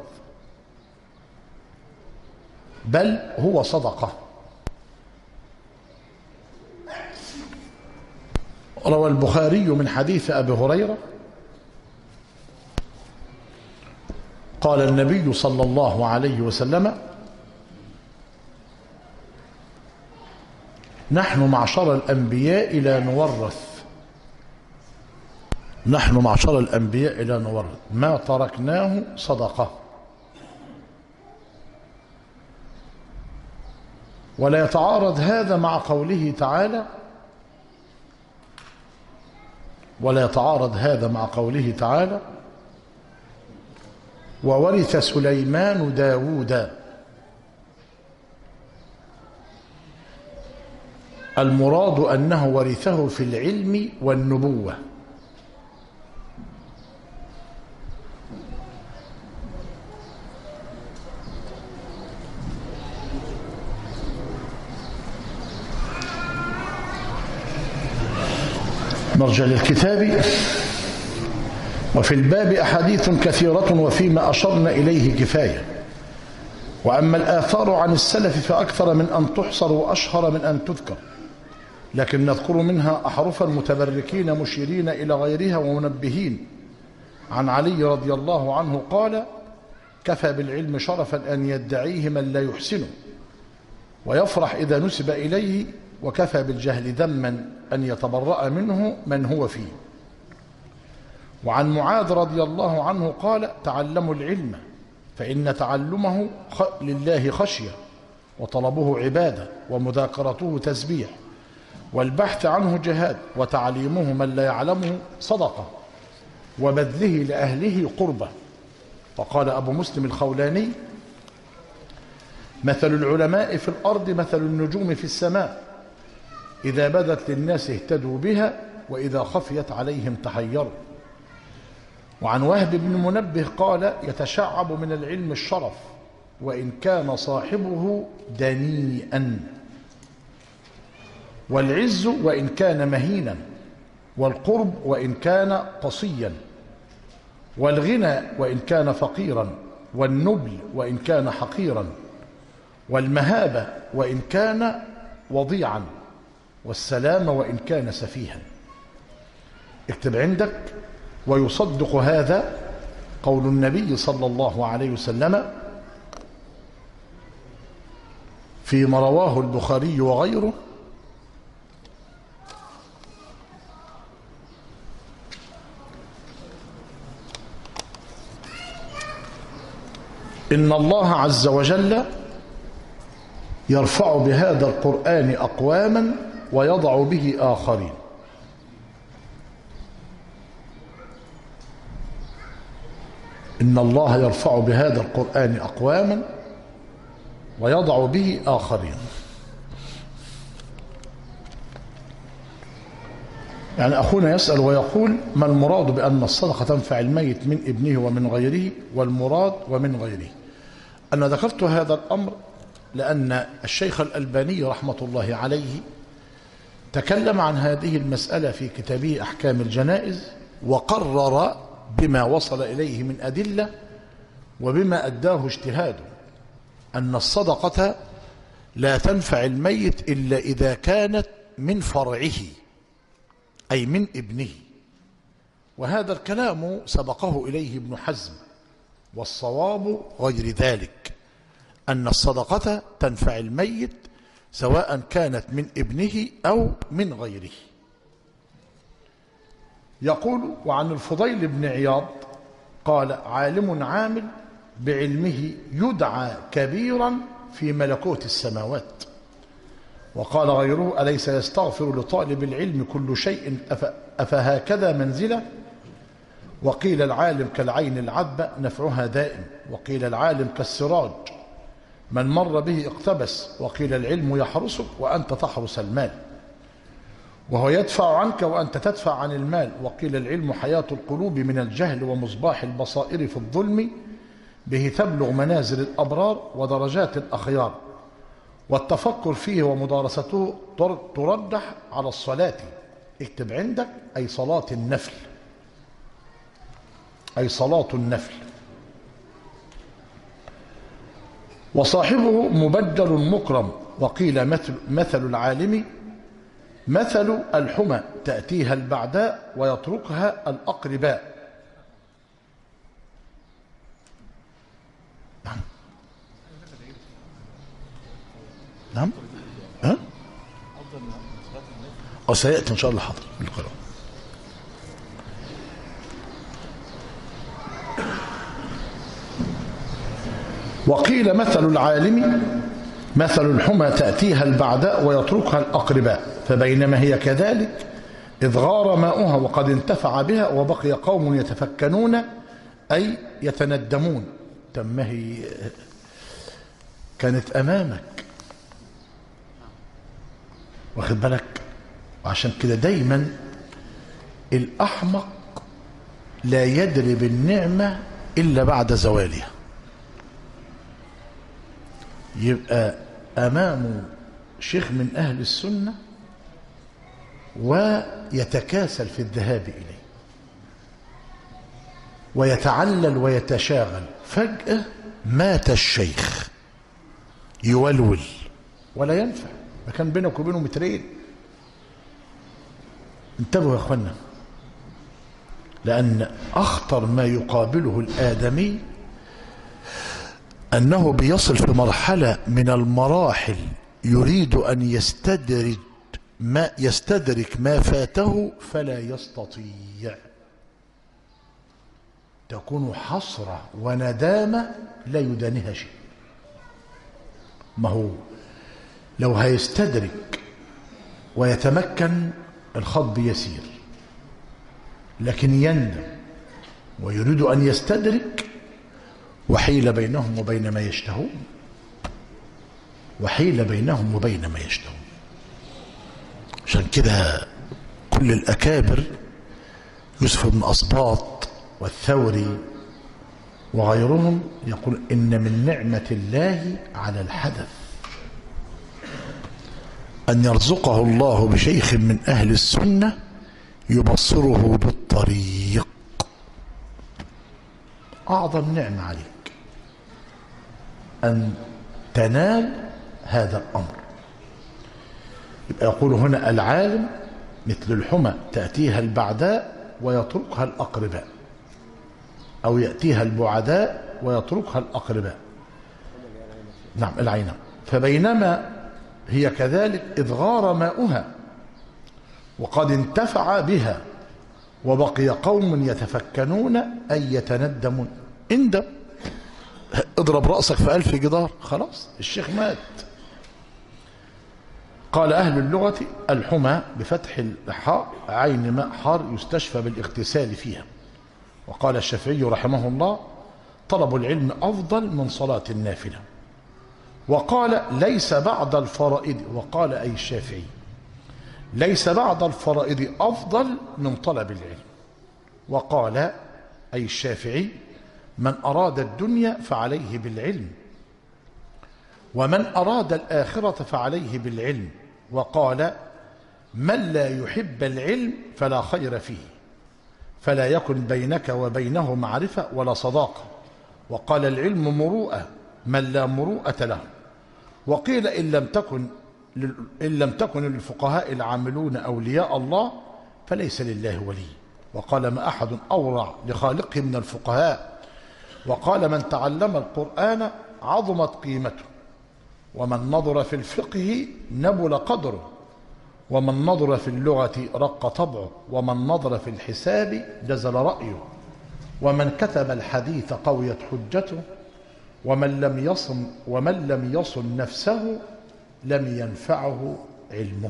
بل هو صدقة. روى البخاري من حديث أبي هريرة قال النبي صلى الله عليه وسلم: نحن معشر الأنبياء لا نورث نحن معشر الأنبياء لا نورث ما تركناه صدقة. ولا يتعارض هذا مع قوله تعالى ولا يتعارض هذا مع قوله تعالى: وورث سليمان داود. المراد أنه ورثه في العلم والنبوة. نرجع للكتاب. وفي الباب أحاديث كثيرة وفيما أشرنا إليه كفاية. وأما الآثار عن السلف فأكثر من أن تحصر وأشهر من أن تذكر، لكن نذكر منها أحرفا متبركين مشيرين إلى غيرها ومنبهين. عن علي رضي الله عنه قال: كفى بالعلم شرفا أن يدعيه من لا يحسنه ويفرح إذا نسب إليه، وكفى بالجهل ذما أن يتبرأ منه من هو فيه. وعن معاذ رضي الله عنه قال: تعلموا العلم فإن تعلمه لله خشية، وطلبه عبادة، ومذاكرته تسبيح، والبحث عنه جهاد، وتعليمه من لا يعلمه صدقة، وبذله لأهله قربة. وقال أبو مسلم الخولاني: مثل العلماء في الأرض مثل النجوم في السماء، إذا بدت للناس اهتدوا بها، وإذا خفيت عليهم تحيروا. وعن وهب بن منبه قال: يتشعب من العلم الشرف وإن كان صاحبه دنيئا، والعز وإن كان مهينا، والقرب وإن كان قصيا، والغنى وإن كان فقيرا، والنبل وإن كان حقيرا، والمهابة وإن كان وضيعا، والسلام وإن كان سفيها. اكتب عندك: ويصدق هذا قول النبي صلى الله عليه وسلم فيما رواه البخاري وغيره: إن الله عز وجل يرفع بهذا القرآن أقواما ويضع به آخرين. إن الله يرفع بهذا القرآن أقواما ويضع به آخرين. يعني أخونا يسأل ويقول: ما المراد بأن الصدقة تنفع الميت من ابنه ومن غيره؟ والمراد ومن غيره. أنا ذكرت هذا الأمر لأن الشيخ الألباني رحمة الله عليه تكلم عن هذه المسألة في كتابه أحكام الجنائز، وقرر بما وصل إليه من أدلة وبما أداه اجتهاده أن الصدقة لا تنفع الميت إلا إذا كانت من فرعه، أي من ابنه. وهذا الكلام سبقه إليه ابن حزم، والصواب غير ذلك، أن الصدقة تنفع الميت سواء كانت من ابنه أو من غيره. يقول: وعن الفضيل بن عياض قال: عالم عامل بعلمه يدعى كبيرا في ملكوت السماوات. وقال غيره: أليس يستغفر لطالب العلم كل شيء أفهكذا منزله؟ وقيل: العالم كالعين العذبة نفعها دائم. وقيل: العالم كالسراج من مر به اقتبس. وقيل: العلم يحرسك وأنت تحرس المال، وهو يدفع عنك وأنت تدفع عن المال. وقيل: العلم حياة القلوب من الجهل ومصباح البصائر في الظلم، به تبلغ منازل الأبرار ودرجات الأخيار، والتفكر فيه ومدارسته ترجح على الصلاة. اكتب عندك: أي صلاة النفل، أي صلاة النفل. وصاحبه مبجل مكرم. وقيل: مثل, مثل العالم مثل الحمى تأتيها البعداء ويتركها الأقرباء. نعم ها أو سيأتي إن شاء الله. حاضر بالقراءة. وقيل مثل العالم مثل الحمى تأتيها البعداء ويتركها الأقرباء فبينما هي كذلك إذ غار ماؤها وقد انتفع بها وبقي قوم يتفكنون أي يتندمون. تم هي كانت أمامك، واخد بالك؟ وعشان كده دايما الأحمق لا يدري بالنعمة إلا بعد زوالها. يبقى أمامه شيخ من أهل السنة ويتكاسل في الذهاب إليه ويتعلل ويتشاغل، فجأة مات الشيخ يولول ولا ينفع، ما كان بينك وبينه مترين. انتبهوا يا اخوانا، لأن أخطر ما يقابله الآدمي أنه بيصل في مرحلة من المراحل يريد أن يستدرج ما يستدرك ما فاته فلا يستطيع، تكون حسرة وندامة لا يدانها شيء. ما هو لو هيستدرك ويتمكن الخط يسير، لكن يندم ويريد أن يستدرك وحيل بينهم وبين ما يشتهون، وحيل بينهم وبين ما يشتهون. عشان كده كل الأكابر يوسف بن أسباط والثوري وغيرهم يقول إن من نعمة الله على الحدث أن يرزقه الله بشيخ من أهل السنة يبصره بالطريق. أعظم نعمة عليك أن تنال هذا الأمر. يبقى يقول هنا العالم مثل الحمى تأتيها البعداء ويتركها الأقرباء، أو يأتيها البعداء ويتركها الأقرباء. نعم العين. فبينما هي كذلك إذ غار ماؤها وقد انتفع بها وبقي قوم يتفكنون أي يتندمون. اندم، اضرب رأسك في ألف جدار، خلاص الشيخ مات. قال أهل اللغة الحمى بفتح الحاء عين ماء حار يستشفى بالاغتسال فيها. وقال الشافعي رحمه الله طلب العلم أفضل من صلاة النافلة. وقال ليس بعد الفرائض، وقال أي الشافعي ليس بعد الفرائض أفضل من طلب العلم. وقال أي الشافعي من أراد الدنيا فعليه بالعلم، ومن أراد الآخرة فعليه بالعلم. وقال من لا يحب العلم فلا خير فيه، فلا يكن بينك وبينه معرفة ولا صداقة. وقال العلم مروءة من لا مروءة له. وقيل إن لم تكن إن لم تكن للفقهاء العاملون أولياء الله فليس لله ولي. وقال ما أحد أورع لخالقه من الفقهاء. وقال من تعلم القرآن عظمت قيمته، ومن نظر في الفقه نبل قدره، ومن نظر في اللغة رق طبعه، ومن نظر في الحساب جزل رأيه، ومن كتب الحديث قويت حجته، ومن لم يصن ومن لم يصن نفسه لم ينفعه علمه.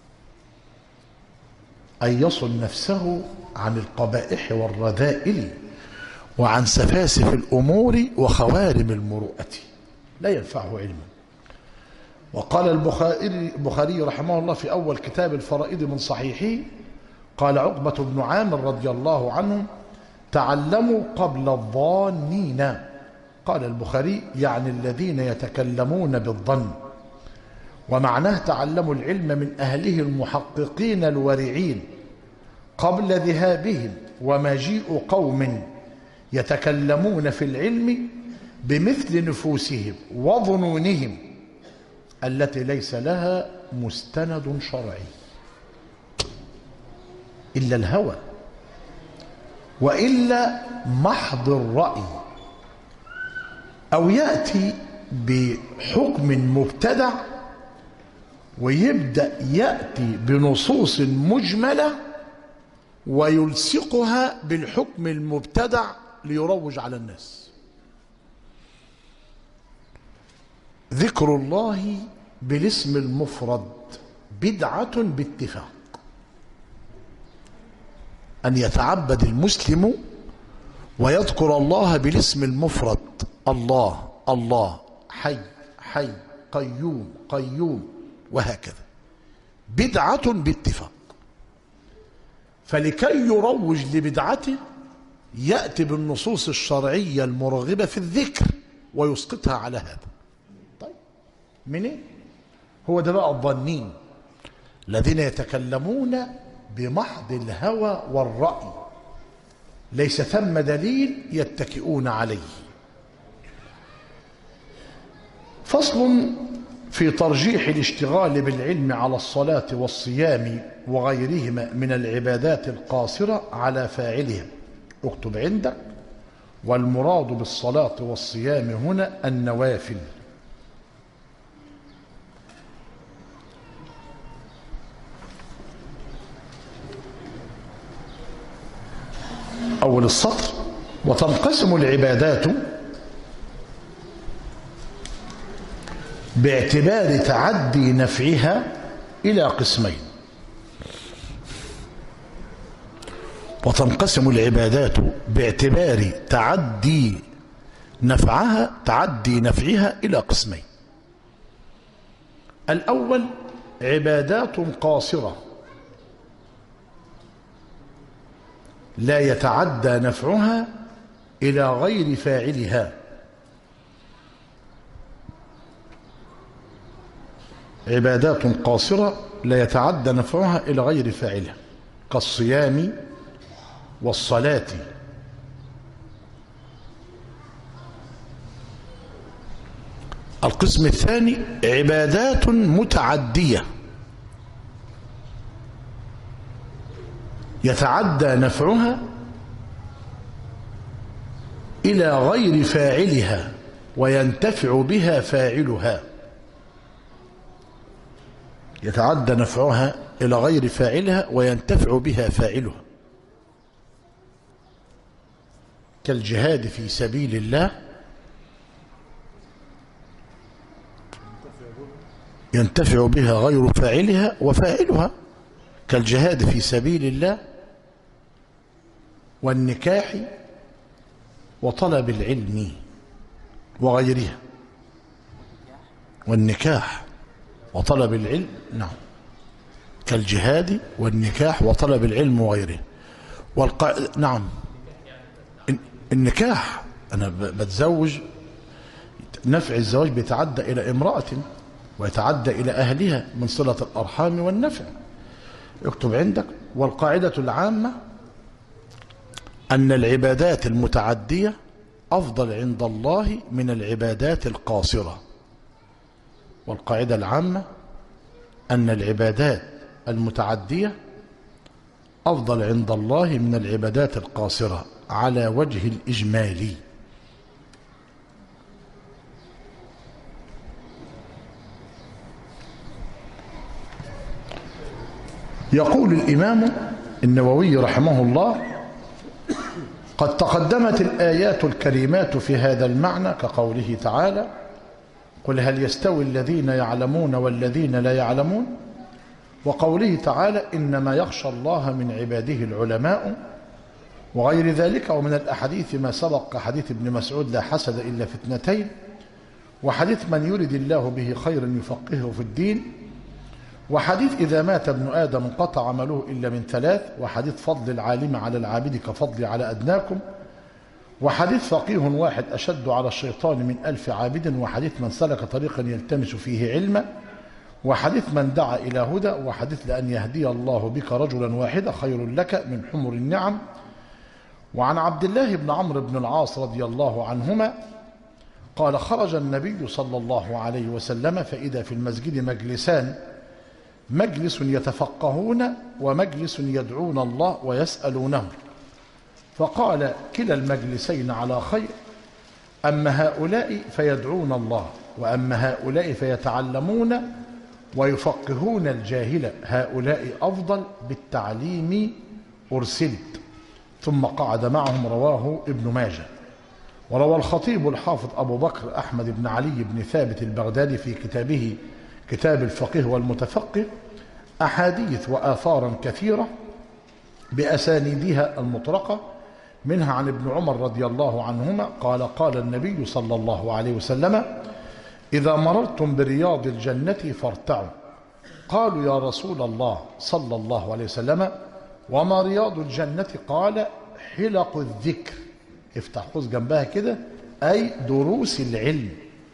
أي يصن نفسه عن القبائح والرذائل وعن سفاسف الأمور وخوارم المروءة، لا ينفعه علمه. وقال البخاري البخاري رحمه الله في أول كتاب الفرائض من صحيحه قال عقبة بن عامر رضي الله عنه تعلموا قبل الظانين. قال البخاري يعني الذين يتكلمون بالظن، ومعناه تعلموا العلم من أهله المحققين الورعين قبل ذهابهم ومجيء قوم يتكلمون في العلم بمثل نفوسهم وظنونهم التي ليس لها مستند شرعي إلا الهوى وإلا محض الرأي، أو يأتي بحكم مبتدع ويبدأ يأتي بنصوص مجملة ويلصقها بالحكم المبتدع ليروج على الناس. ذكر الله بالاسم المفرد بدعة باتفاق. أن يتعبد المسلم ويذكر الله بالاسم المفرد، الله الله، حي حي، قيوم قيوم، وهكذا، بدعة باتفاق. فلكي يروج لبدعته يأتي بالنصوص الشرعية المرغبة في الذكر ويسقطها على هذا. طيب منين؟ هو ده بقى الظنين الذين يتكلمون بمحض الهوى والرأي، ليس ثم دليل يتكئون عليه. فصل في ترجيح الاشتغال بالعلم على الصلاة والصيام وغيرهما من العبادات القاصرة على فاعلها. اكتب عندك: والمراد بالصلاة والصيام هنا النوافل. أول السطر: وتنقسم العبادات باعتبار تعدي نفعها إلى قسمين. وتنقسم العبادات باعتبار تعدي نفعها تعدي نفعها إلى قسمين. الأول عبادات قاصرة لا يتعدى نفعها إلى غير فاعلها. عبادات قاصرة لا يتعدى نفعها إلى غير فاعلها كالصيام والصلاة. القسم الثاني عبادات متعدية يتعدى نفعها إلى غير فاعلها وينتفع بها فاعلها. يتعدى نفعها إلى غير فاعلها وينتفع بها فاعلها كالجهاد في سبيل الله ينتفع بها غير فاعلها وفاعلها كالجهاد في سبيل الله والنكاح وطلب العلم وغيرها. والنكاح وطلب العلم، نعم، كالجهاد والنكاح وطلب العلم وغيره. والق... نعم، النكاح أنا بتزوج، نفع الزواج بيتعدى إلى امرأة ويتعدى إلى أهلها من صلة الأرحام والنفع. اكتب عندك: والقاعدة العامة أن العبادات المتعدية أفضل عند الله من العبادات القاصرة. والقاعدة العامة أن العبادات المتعدية أفضل عند الله من العبادات القاصرة على وجه الإجمالي. يقول الإمام النووي رحمه الله: قد تقدمت الآيات الكريمات في هذا المعنى كقوله تعالى: قل هل يستوي الذين يعلمون والذين لا يعلمون، وقوله تعالى: إنما يخشى الله من عباده العلماء، وغير ذلك. ومن الأحاديث ما سبق كحديث ابن مسعود: لا حسد إلا في اثنتين، وحديث من يرد الله به خيرا يفقهه في الدين، وحديث إذا مات ابن آدم انقطع عمله إلا من ثلاث، وحديث فضل العالم على العابد كفضل على أدناكم، وحديث فقيه واحد أشد على الشيطان من ألف عابد، وحديث من سلك طريقا يلتمس فيه علما، وحديث من دعا إلى هدى، وحديث لأن يهدي الله بك رجلا واحدا خير لك من حمر النعم. وعن عبد الله بن عمرو بن العاص رضي الله عنهما قال: خرج النبي صلى الله عليه وسلم فإذا في المسجد مجلسان، مجلس يتفقهون ومجلس يدعون الله ويسألونه، فقال: كلا المجلسين على خير، أما هؤلاء فيدعون الله، وأما هؤلاء فيتعلمون، ويفقهون الجاهل هؤلاء أفضل بالتعليم أرسلت. ثم قعد معهم. رواه ابن ماجه. وروى الخطيب الحافظ أبو بكر أحمد بن علي بن ثابت البغدادي في كتابه كتاب الفقيه والمتفقه أحاديث وآثارا كثيرة بأسانيدها المطرقة، منها عن ابن عمر رضي الله عنهما قال قال النبي صلى الله عليه وسلم: إذا مررتم برياض الجنة فارتعوا. قالوا يا رسول الله صلى الله عليه وسلم وما رياض الجنة؟ قال: حلق الذكر. افتح قوس جنبها كده، أي دروس العلم.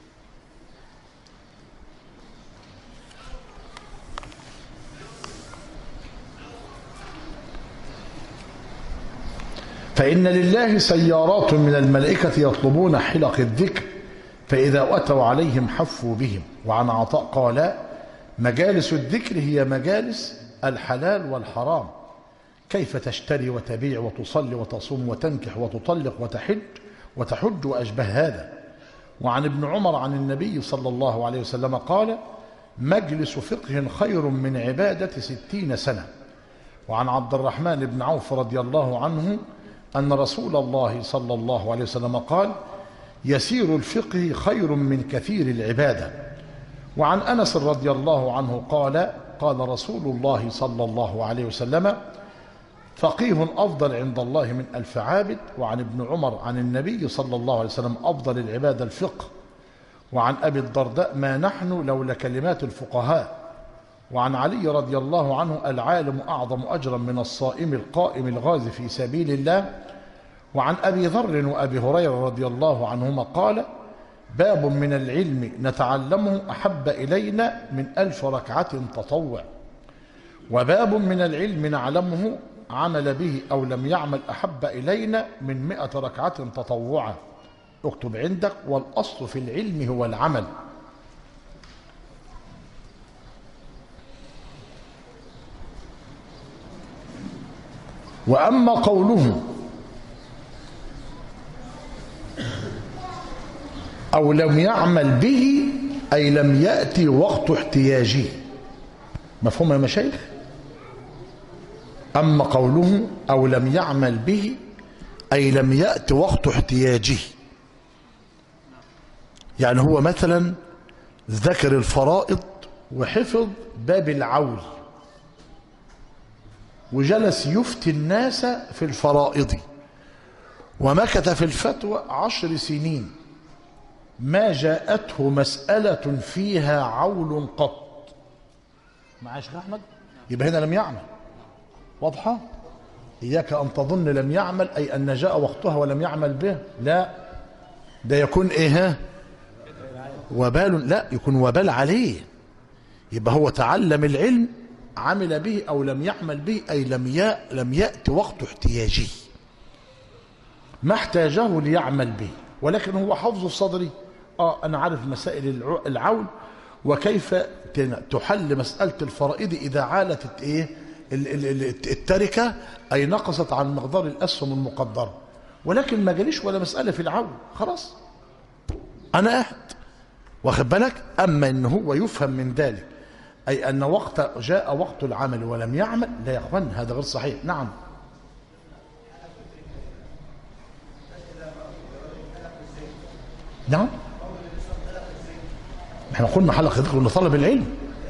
فإن لله سيارات من الملائكة يطلبون حلق الذكر، فإذا أتوا عليهم حفوا بهم. وعن عطاء قال: مجالس الذكر هي مجالس الحلال والحرام، كيف تشتري وتبيع وتصلي وتصوم وتنكح وتطلق وتحج وتحج وأشبه هذا. وعن ابن عمر عن النبي صلى الله عليه وسلم قال: مجلس فقه خير من عبادة ستين سنة. وعن عبد الرحمن بن عوف رضي الله عنه أن رسول الله صلى الله عليه وسلم قال: يسير الفقه خير من كثير العبادة. وعن أنس رضي الله عنه قال: قال رسول الله صلى الله عليه وسلم: فقيه أفضل عند الله من ألف عابد. وعن ابن عمر عن النبي صلى الله عليه وسلم: أفضل العبادة الفقه. وعن أبي الدرداء: ما نحن لولا كلمات الفقهاء. وعن علي رضي الله عنه: العالم أعظم أجرا من الصائم القائم الغازي في سبيل الله. وعن أبي ذر وأبي هريرة رضي الله عنهما قال: باب من العلم نتعلمه أحب إلينا من ألف ركعة تطوع، وباب من العلم نعلمه عمل به أو لم يعمل أحب إلينا من مئة ركعة تطوعا. اكتب عندك: والأصل في العلم هو العمل. وأما قوله أو لم يعمل به أي لم يأتي وقت احتياجه. مفهوم يا مشايخ؟ أما قوله أو لم يعمل به أي لم يأتي وقت احتياجه، يعني هو مثلا ذكر الفرائض وحفظ باب العول وجلس يفتي الناس في الفرائض ومكث في الفتوى عشر سنين ما جاءته مسألة فيها عول قط. معاش يا أحمد؟ يبقى هنا لم يعمل. واضحة؟ إياك أن تظن لم يعمل أي أن جاء وقتها ولم يعمل به، لا، ده يكون إيه؟ وبال، لا، يكون وبال عليه. يبقى هو تعلم العلم عمل به أو لم يعمل به أي لم لم يأتي وقت احتياجه، ما احتاجه ليعمل به، ولكن هو حفظ الصدري. آه أنا عارف مسائل العول وكيف تحل مسألة الفرائض إذا عالت إيه التركة أي نقصت عن مقدار الأسهم المقدرة، ولكن ما جاليش ولا مسألة في العول، خلاص أنا قاعد واخد بالك. أما إن هو يفهم من ذلك أي أن وقت جاء وقت العمل ولم يعمل، لا يا أخوان، هذا غير صحيح. نعم، نعم، احنا قلنا حلقة ذكر ان طلب العلم.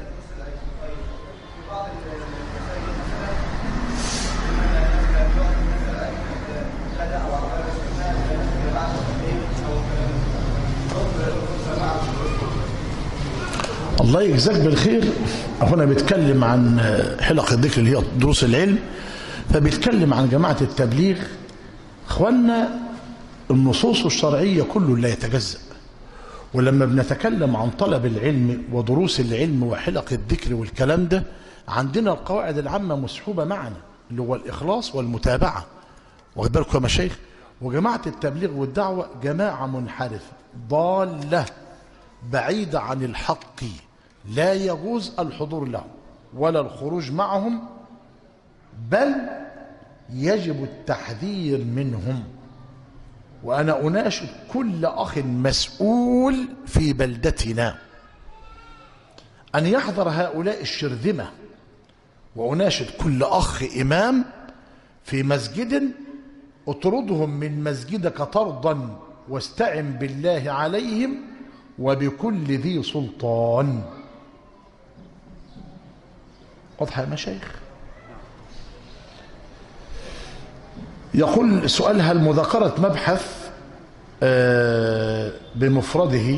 الله يجزاك بالخير. هنا بيتكلم عن حلقة الذكر اللي هي دروس العلم، فبيتكلم عن جماعة التبليغ. اخوانا النصوص الشرعية كله لا يتجزأ، ولما بنتكلم عن طلب العلم ودروس العلم وحلق الذكر والكلام ده، عندنا القواعد العامة مسحوبة معنا اللي هو الإخلاص والمتابعة. واخد بالكم يا مشايخ؟ وجماعة التبليغ والدعوة جماعة منحرفة ضالة بعيدة عن الحق، لا يجوز الحضور لهم ولا الخروج معهم، بل يجب التحذير منهم. وأنا أناشد كل أخ مسؤول في بلدتنا أن يحضر هؤلاء الشرذمة، وأناشد كل أخ إمام في مسجد: اطردهم من مسجدك طردا واستعن بالله عليهم وبكل ذي سلطان. واضحة يا مشايخ؟ يقول سؤال: هل مذاكرة مبحث بمفرده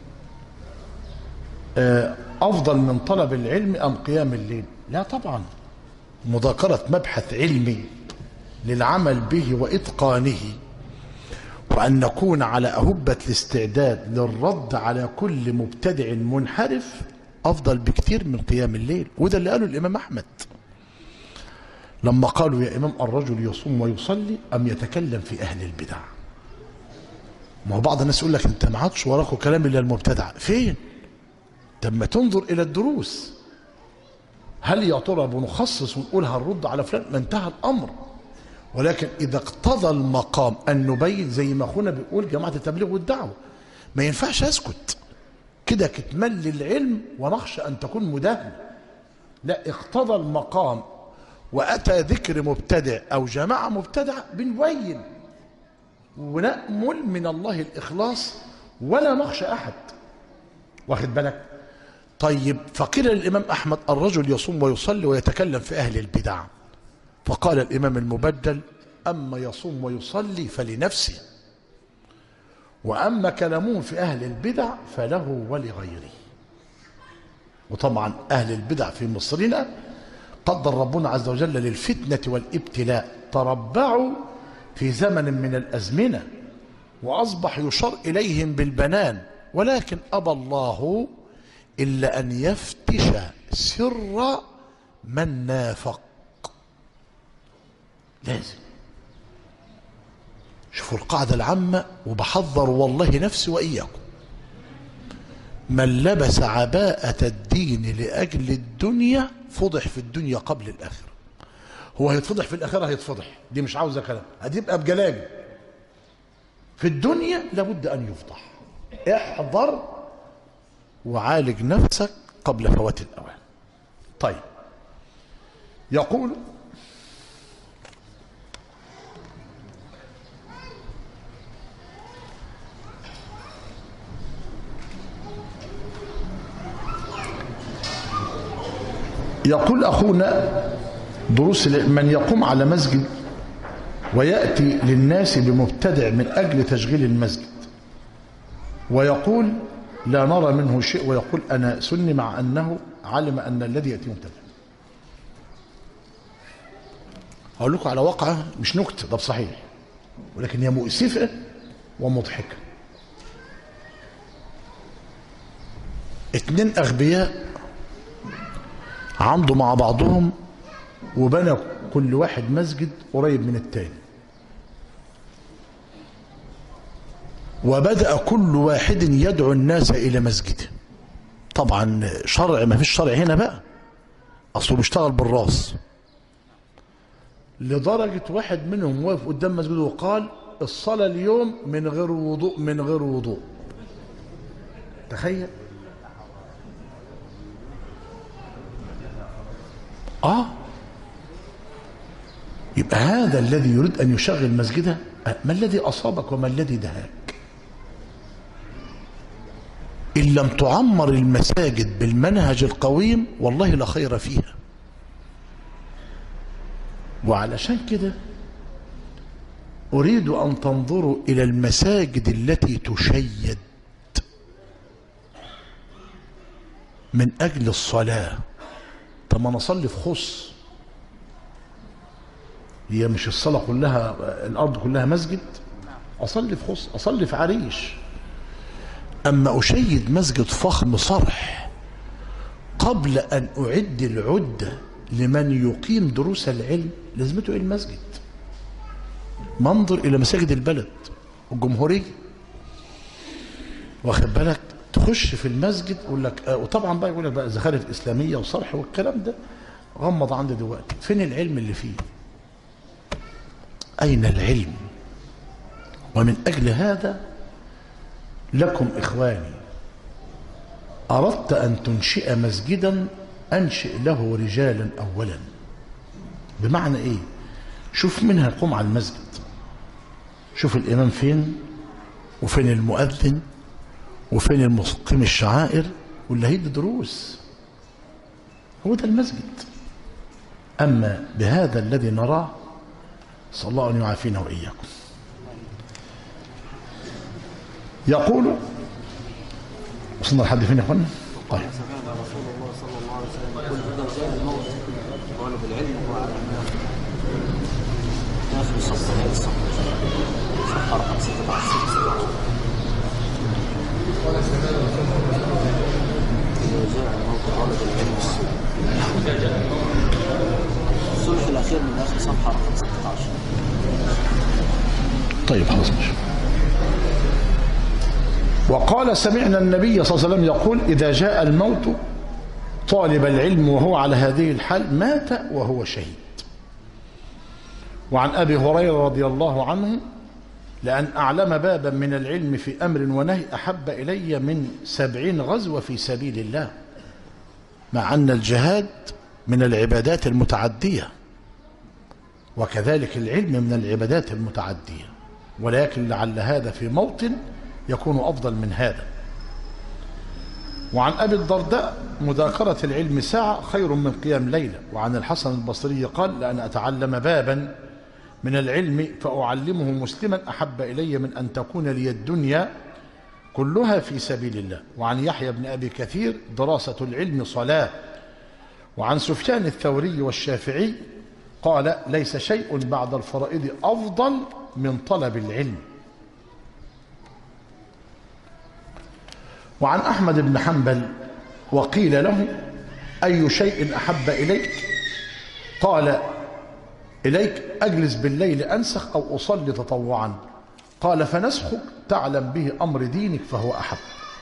أفضل من طلب العلم أم قيام الليل؟ لا طبعا، مذاكرة مبحث علمي للعمل به وإتقانه وأن نكون على أهبة الاستعداد للرد على كل مبتدع منحرف أفضل بكثير من قيام الليل. وده اللي قاله الإمام أحمد لما قالوا: يا إمام، الرجل يصوم ويصلي أم يتكلم في أهل البدع؟ ما هو بعض الناس يقول لك: أنت ما عادش وراكوا كلام إلا المبتدع. فين؟ لما تنظر إلى الدروس، هل يا ترى بنخصص ونقول هنرد على فلان؟ ما انتهى الأمر. ولكن إذا اقتضى المقام أن نبين، زي ما أخونا بيقول جماعة التبليغ والدعوة، ما ينفعش أسكت كده كتمان للعلم ونخشى أن تكون مداهنة. لا، اقتضى المقام وأتى ذكر مبتدع أو جماعة مبتدع، بنبين ونأمل من الله الإخلاص ولا نخشى أحد. واخد بالك؟ طيب، فقيل للإمام أحمد: الرجل يصوم ويصلي ويتكلم في أهل البدع. فقال الإمام المبدل: أما يصوم ويصلي فلنفسه، وأما كلامه في أهل البدع فله ولغيره. وطبعا أهل البدع في مصرنا قدر ربنا عز وجل للفتنة والابتلاء، تربعوا في زمن من الأزمنة وأصبح يشار إليهم بالبنان، ولكن أبى الله إلا أن يفتش سر من نافق. لازم شوفوا القاعدة العامة، وبحذر والله نفسي وإياكم: من لبس عباءة الدين لأجل الدنيا فضح في الدنيا قبل الآخرة. هو هيتفضح في الآخرة، هيتفضح، دي مش عاوزة كلام، هتبقى بجلاجل. في الدنيا لابد أن يفضح. احذر وعالج نفسك قبل فوات الأوان. طيب، يقول: يقول أخونا: دروس من يقوم على مسجد ويأتي للناس بمبتدع من أجل تشغيل المسجد ويقول لا نرى منه شيء، ويقول أنا سني، مع أنه علم أن الذي يأتي مبتدع. أقول لكم على واقعة مش نكتة، ده صحيح، ولكن هي مؤسفة ومضحكة. اتنين أغبياء عمضوا مع بعضهم وبنى كل واحد مسجد قريب من التاني، وبدأ كل واحد يدعو الناس إلى مسجده. طبعا شرع، ما فيش شرع هنا بقى، أصله بيشتغل بالراس. لدرجة واحد منهم واقف قدام مسجده وقال: الصلاة اليوم من غير وضوء، من غير وضوء. تخيل. آه يبقى هذا الذي يريد أن يشغل مسجده، ما الذي أصابك وما الذي دهاك؟ إن لم تعمر المساجد بالمنهج القويم والله لا خير فيها. وعلشان كده أريد أن تنظروا إلى المساجد التي تشيد من أجل الصلاة. طب ما نصلي في خص، هي مش الصلاة كلها، الأرض كلها مسجد؟ أصلي في خص، أصلي في عريش. أما أشيد مسجد فخم صرح قبل أن أعد العدة لمن يقيم دروس العلم، لازمته إيه المسجد؟ منظر إلى مساجد البلد والجمهورية، واخد بالك؟ تخش في المسجد يقول لك آه، وطبعا بقى يقول لك بقى زخارف إسلامية وصرح والكلام ده، غمض عندي دلوقتي. فين العلم اللي فيه؟ أين العلم؟ ومن أجل هذا لكم إخواني أردت أن تنشئ مسجدا أنشئ له رجالا أولا. بمعنى إيه؟ شوف مين هيقوم على المسجد، شوف الإمام فين وفين المؤذن وفين المقيم الشعائر واللي هيدي دروس، هو ده المسجد. أما بهذا الذي نراه صلى الله أن يعافينا وإياكم. يقول وصلنا لحد فين يا اخوانا؟ طيب. سمعنا رسول الله صلى الله عليه وسلم يقول إذا جاء الموت قالوا بالعلم وعلى المال داخل صفحة الصفحة صفحة رقم ستة عشر. إذا جاء الموت قالوا بالعلم الصلح الأخير من آخر صفحة رقم ستة عشر. طيب خلاص ماشي. وقال سمعنا النبي صلى الله عليه وسلم يقول إذا جاء الموت طالب العلم وهو على هذه الحال مات وهو شهيد. وعن أبي هريرة رضي الله عنه لأن أعلم بابا من العلم في أمر ونهي أحب إلي من سبعين غزوة في سبيل الله، مع أن الجهاد من العبادات المتعدية وكذلك العلم من العبادات المتعدية، ولكن لعل هذا في موطن يكون أفضل من هذا. وعن أبي الدرداء مذاكرة العلم ساعة خير من قيام ليلة. وعن الحسن البصري قال لأن أتعلم بابا من العلم فأعلمه مسلما أحب إلي من أن تكون لي الدنيا كلها في سبيل الله. وعن يحيى بن أبي كثير دراسة العلم صلاة. وعن سفيان الثوري والشافعي قال ليس شيء بعد الفرائض أفضل من طلب العلم. وعن أحمد بن حنبل وقيل له أي شيء أحب إليك؟ قال إليك أجلس بالليل أنسخ أو أصلي تطوعا. قال فنسخك تعلم به أمر دينك فهو أحب.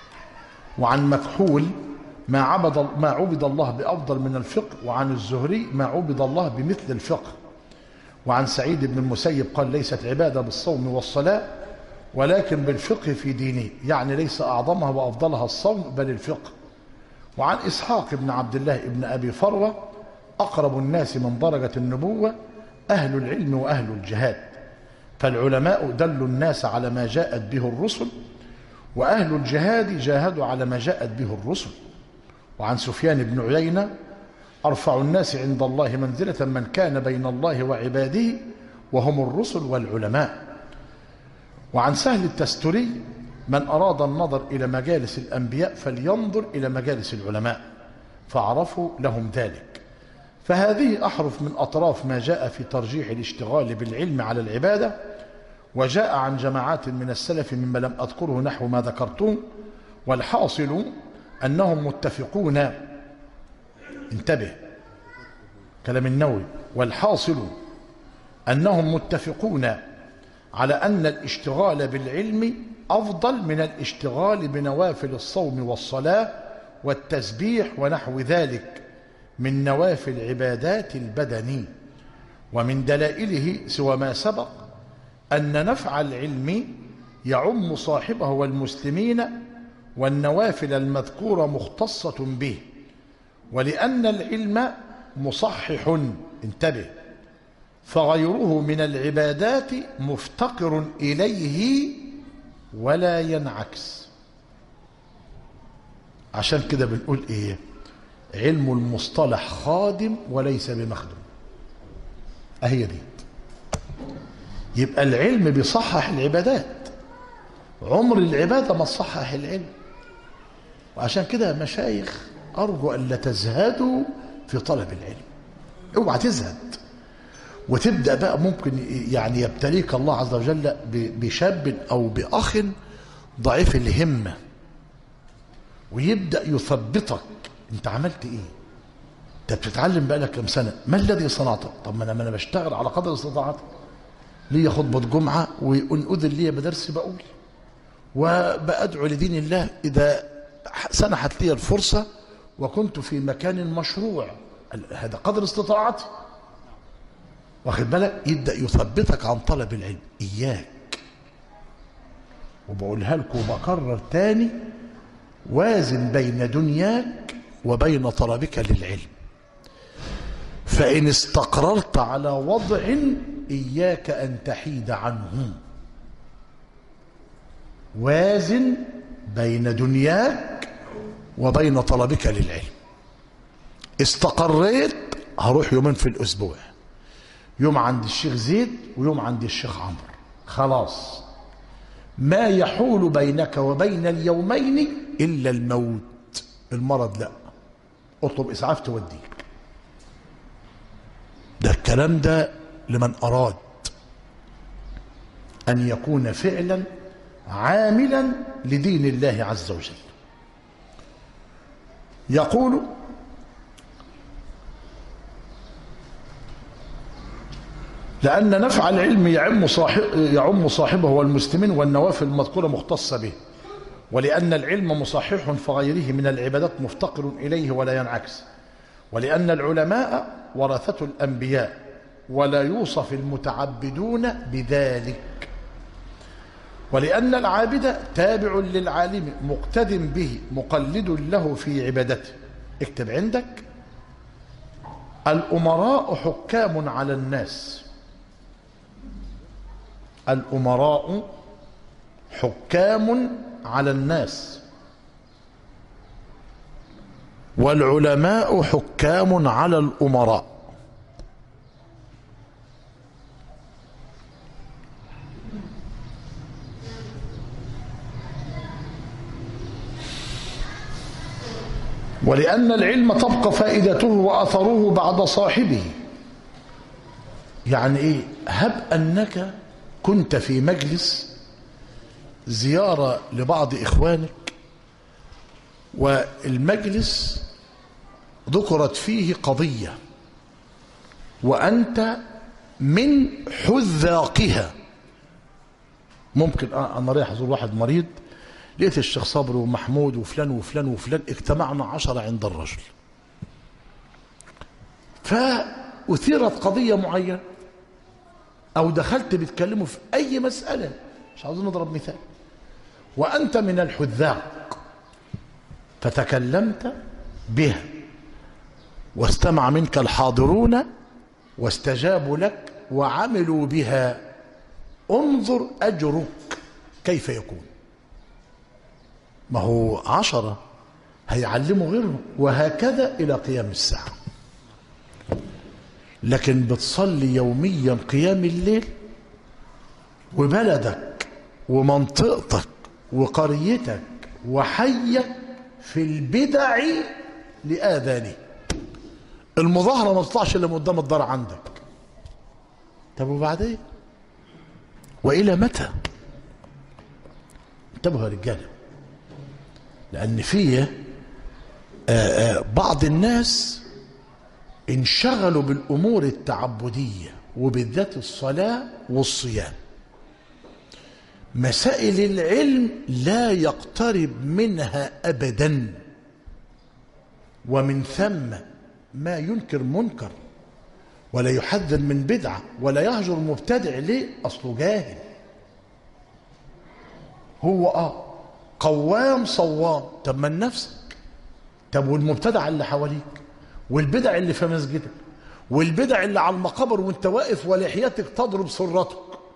وعن مكحول ما عبد ما عبد الله بأفضل من الفقه. وعن الزهري ما عبد الله بمثل الفقه. وعن سعيد بن المسيب قال ليست عبادة بالصوم والصلاة ولكن بالفقه في دينه، يعني ليس أعظمها وأفضلها الصوم بل الفقه. وعن إسحاق بن عبد الله بن أبي فروة أقرب الناس من درجة النبوة أهل العلم وأهل الجهاد، فالعلماء دلوا الناس على ما جاءت به الرسل وأهل الجهاد جاهدوا على ما جاءت به الرسل. وعن سفيان بن عيينة أرفع الناس عند الله منزلة من كان بين الله وعباده وهم الرسل والعلماء. وعن سهل التستري من أراد النظر إلى مجالس الأنبياء فلينظر إلى مجالس العلماء فعرفوا لهم ذلك. فهذه أحرف من أطراف ما جاء في ترجيح الاشتغال بالعلم على العبادة. وجاء عن جماعات من السلف مما لم أذكره نحو ما ذكرتم. والحاصل أنهم متفقون، انتبه كلام النووي، والحاصل أنهم متفقون على أن الاشتغال بالعلم أفضل من الاشتغال بنوافل الصوم والصلاة والتسبيح ونحو ذلك من نوافل عبادات البدن. ومن دلائله سوى ما سبق أن نفع العلم يعم صاحبه والمسلمين والنوافل المذكورة مختصة به. ولأن العلم مصحح، انتبه، فغيره من العبادات مفتقر إليه ولا ينعكس. عشان كده بنقول إيه؟ علم المصطلح خادم وليس بمخدوم. أهي دي. يبقى العلم بيصحح العبادات، عمر العبادة ما تصحح العلم. وعشان كده مشايخ أرجو أن لا تزهدوا في طلب العلم. اوعى تزهد وتبدأ بقى ممكن يعني يبتليك الله عز وجل بشاب أو بأخ ضعيف الهمة ويبدأ يثبطك. انت عملت ايه؟ انت بتتعلم بقى لك كم سنة؟ ما الذي صنعته؟ طب ما انا ما انا بشتغل على قدر استطاعتي. ليا خطبة جمعة وإن أذن لي بدرس بقول وبأدعو لدين الله إذا سنحت لي الفرصة وكنت في مكان مشروع، هذا قدر استطاعتي. واخد بالك؟ يبدأ يثبتك عن طلب العلم. إياك، وبقولها لكم وبكرر تاني وازن بين دنياك وبين طلبك للعلم، فإن استقررت على وضع إياك أن تحيد عنه. وازن بين دنياك وبين طلبك للعلم. استقريت، هروح يومين في الأسبوع، يوم عند الشيخ زيد ويوم عند الشيخ عمرو، خلاص ما يحول بينك وبين اليومين إلا الموت. المرض لا، اطلب إسعاف توديك. ده الكلام ده لمن أراد أن يكون فعلا عاملا لدين الله عز وجل. يقول: لأن نفع العلم يعم صاحب يعم صاحبه والمسلمين، والنوافل المذكورة مختصة به، ولأن العلم مصحح فغيره من العبادات مفتقر إليه ولا ينعكس، ولأن العلماء ورثة الأنبياء ولا يوصف المتعبدون بذلك، ولأن العابد تابع للعالم مقتد به مقلد له في عبادته. اكتب عندك: الأمراء حكام على الناس. الأمراء حكام على الناس، والعلماء حكام على الأمراء. ولأن العلم تبقى فائدته وأثره بعد صاحبه. يعني إيه؟ هب أنك كنت في مجلس زيارة لبعض إخوانك، والمجلس ذكرت فيه قضية وأنت من حذاقها. ممكن آه أنا رايح أزور واحد مريض، لقيت الشيخ صبري ومحمود وفلان وفلان وفلان اجتمعنا عشرة عند الرجل، فأثيرت قضية معينة أو دخلت بتكلموا في أي مسألة، مش عاوزين نضرب مثال، وأنت من الحذاق، فتكلمت بها واستمع منك الحاضرون واستجابوا لك وعملوا بها. انظر أجرك كيف يكون. ما هو عشرة هيعلموا غيرهم، وهكذا إلى قيام الساعة. لكن بتصلي يوميا قيام الليل، وبلدك ومنطقتك وقريتك وحيك في البدع لآذانه. المظاهرة ما تطلعش إلا من قدام الدار عندك. طب وبعدين؟ وإلى متى؟ انتبهوا يا رجاله، لأن فيه بعض الناس انشغلوا بالأمور التعبدية وبالذات الصلاة والصيام. مسائل العلم لا يقترب منها أبدا، ومن ثم ما ينكر منكر ولا يحذر من بدعة ولا يهجر مبتدع. ليه؟ أصله جاهل. هو آه قوام صوام. طب من نفسك؟ طب والمبتدع اللي حواليك، والبدع اللي في مسجدك، والبدع اللي على المقابر وانت واقف ولحيتك تضرب سرتك،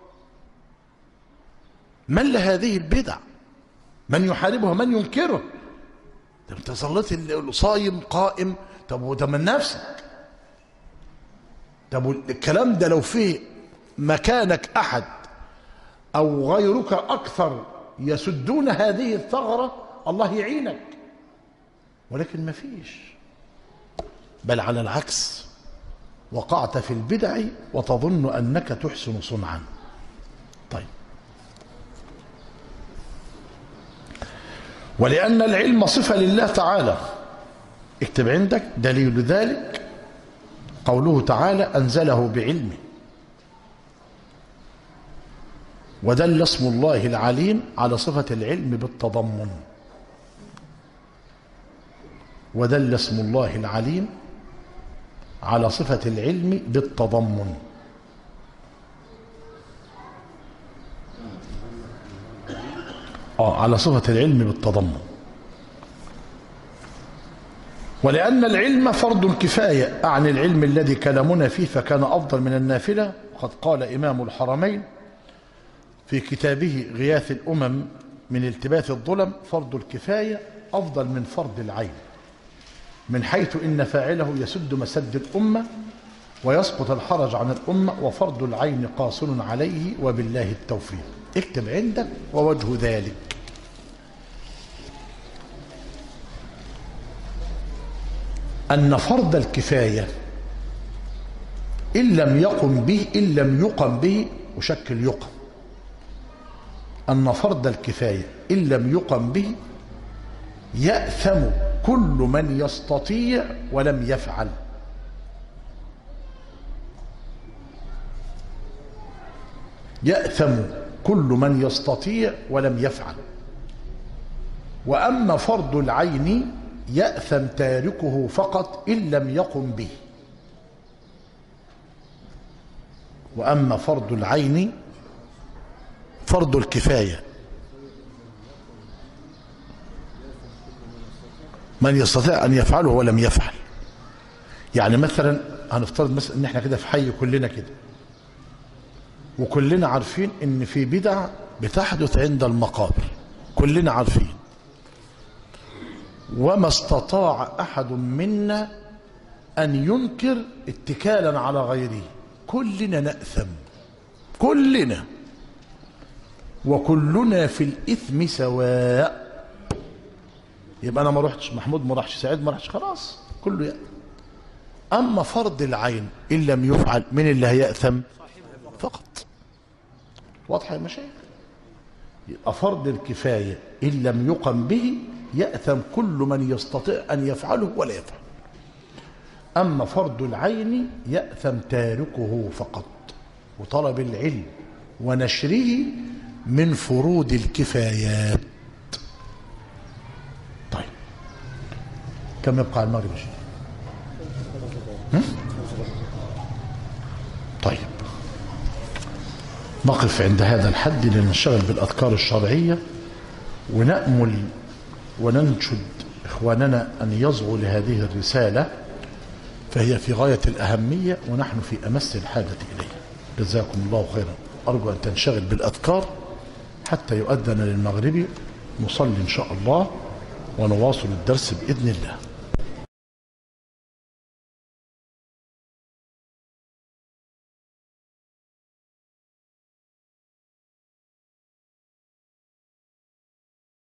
من لهذه البدع؟ من يحاربها؟ من ينكرها؟ طب انت صليت صايم قائم، طب وده من نفسك. طب الكلام ده لو فيه مكانك أحد أو غيرك أكثر يسدون هذه الثغرة الله يعينك، ولكن ما فيش، بل على العكس، وقعت في البدع وتظن أنك تحسن صنعا. طيب، ولأن العلم صفة لله تعالى. اكتب عندك دليل ذلك قوله تعالى: أنزله بعلمه. ودل اسم الله العليم على صفة العلم بالتضمن. ودل اسم الله العليم على صفة العلم بالتضمن. آه على صفة العلم بالتضمن. ولأن العلم فرض الكفاية أعني العلم الذي كلامنا فيه فكان أفضل من النافلة. قد قال إمام الحرمين في كتابه غياث الأمم من التباس الظلم: فرض الكفاية أفضل من فرض العين، من حيث إن فاعله يسد مسد الأمة ويسقط الحرج عن الأمة، وفرض العين قاصر عليه وبالله التوفيق. اكتب عندك: ووجه ذلك أن فرض الكفاية إن لم يقم به إن لم يقم به وشكل يقم أن فرض الكفاية إن لم يقم به يأثم كل من يستطيع ولم يفعل. يأثم كل من يستطيع ولم يفعل. وأما فرض العين يأثم تاركه فقط إن لم يقم به. وأما فرض العين فرض الكفاية من يستطيع أن يفعله ولم يفعل. يعني مثلا هنفترض مثلا ان احنا كده في حي كلنا كده، وكلنا عارفين ان في بدع بتحدث عند المقابر، كلنا عارفين، وما استطاع أحد منا أن ينكر اتكالا على غيره. كلنا نأثم، كلنا، وكلنا في الإثم سواء. يبقى أنا ما رحتش، محمود ما راحش، سعيد ما راحش، خلاص كله يأثم. أما فرض العين إن لم يفعل من اللي هيأثم فقط. واضحة يا مشايخ؟ يبقى فرض الكفاية إن لم يقم به يأثم كل من يستطيع أن يفعله ولا يفعل. أما فرض العين يأثم تاركه فقط. وطلب العلم ونشره من فروض الكفايات. طيب كم يبقى على المغرب؟ طيب نقف عند هذا الحد لننشغل بالأذكار الشرعية، ونأمل وننشد إخواننا أن يصغوا لهذه الرسالة، فهي في غاية الأهمية ونحن في أمس الحاجة إليها. جزاكم الله خيرا. أرجو أن تنشغل بالأذكار حتى يؤذن للمغرب، نصلي إن شاء الله ونواصل الدرس بإذن الله.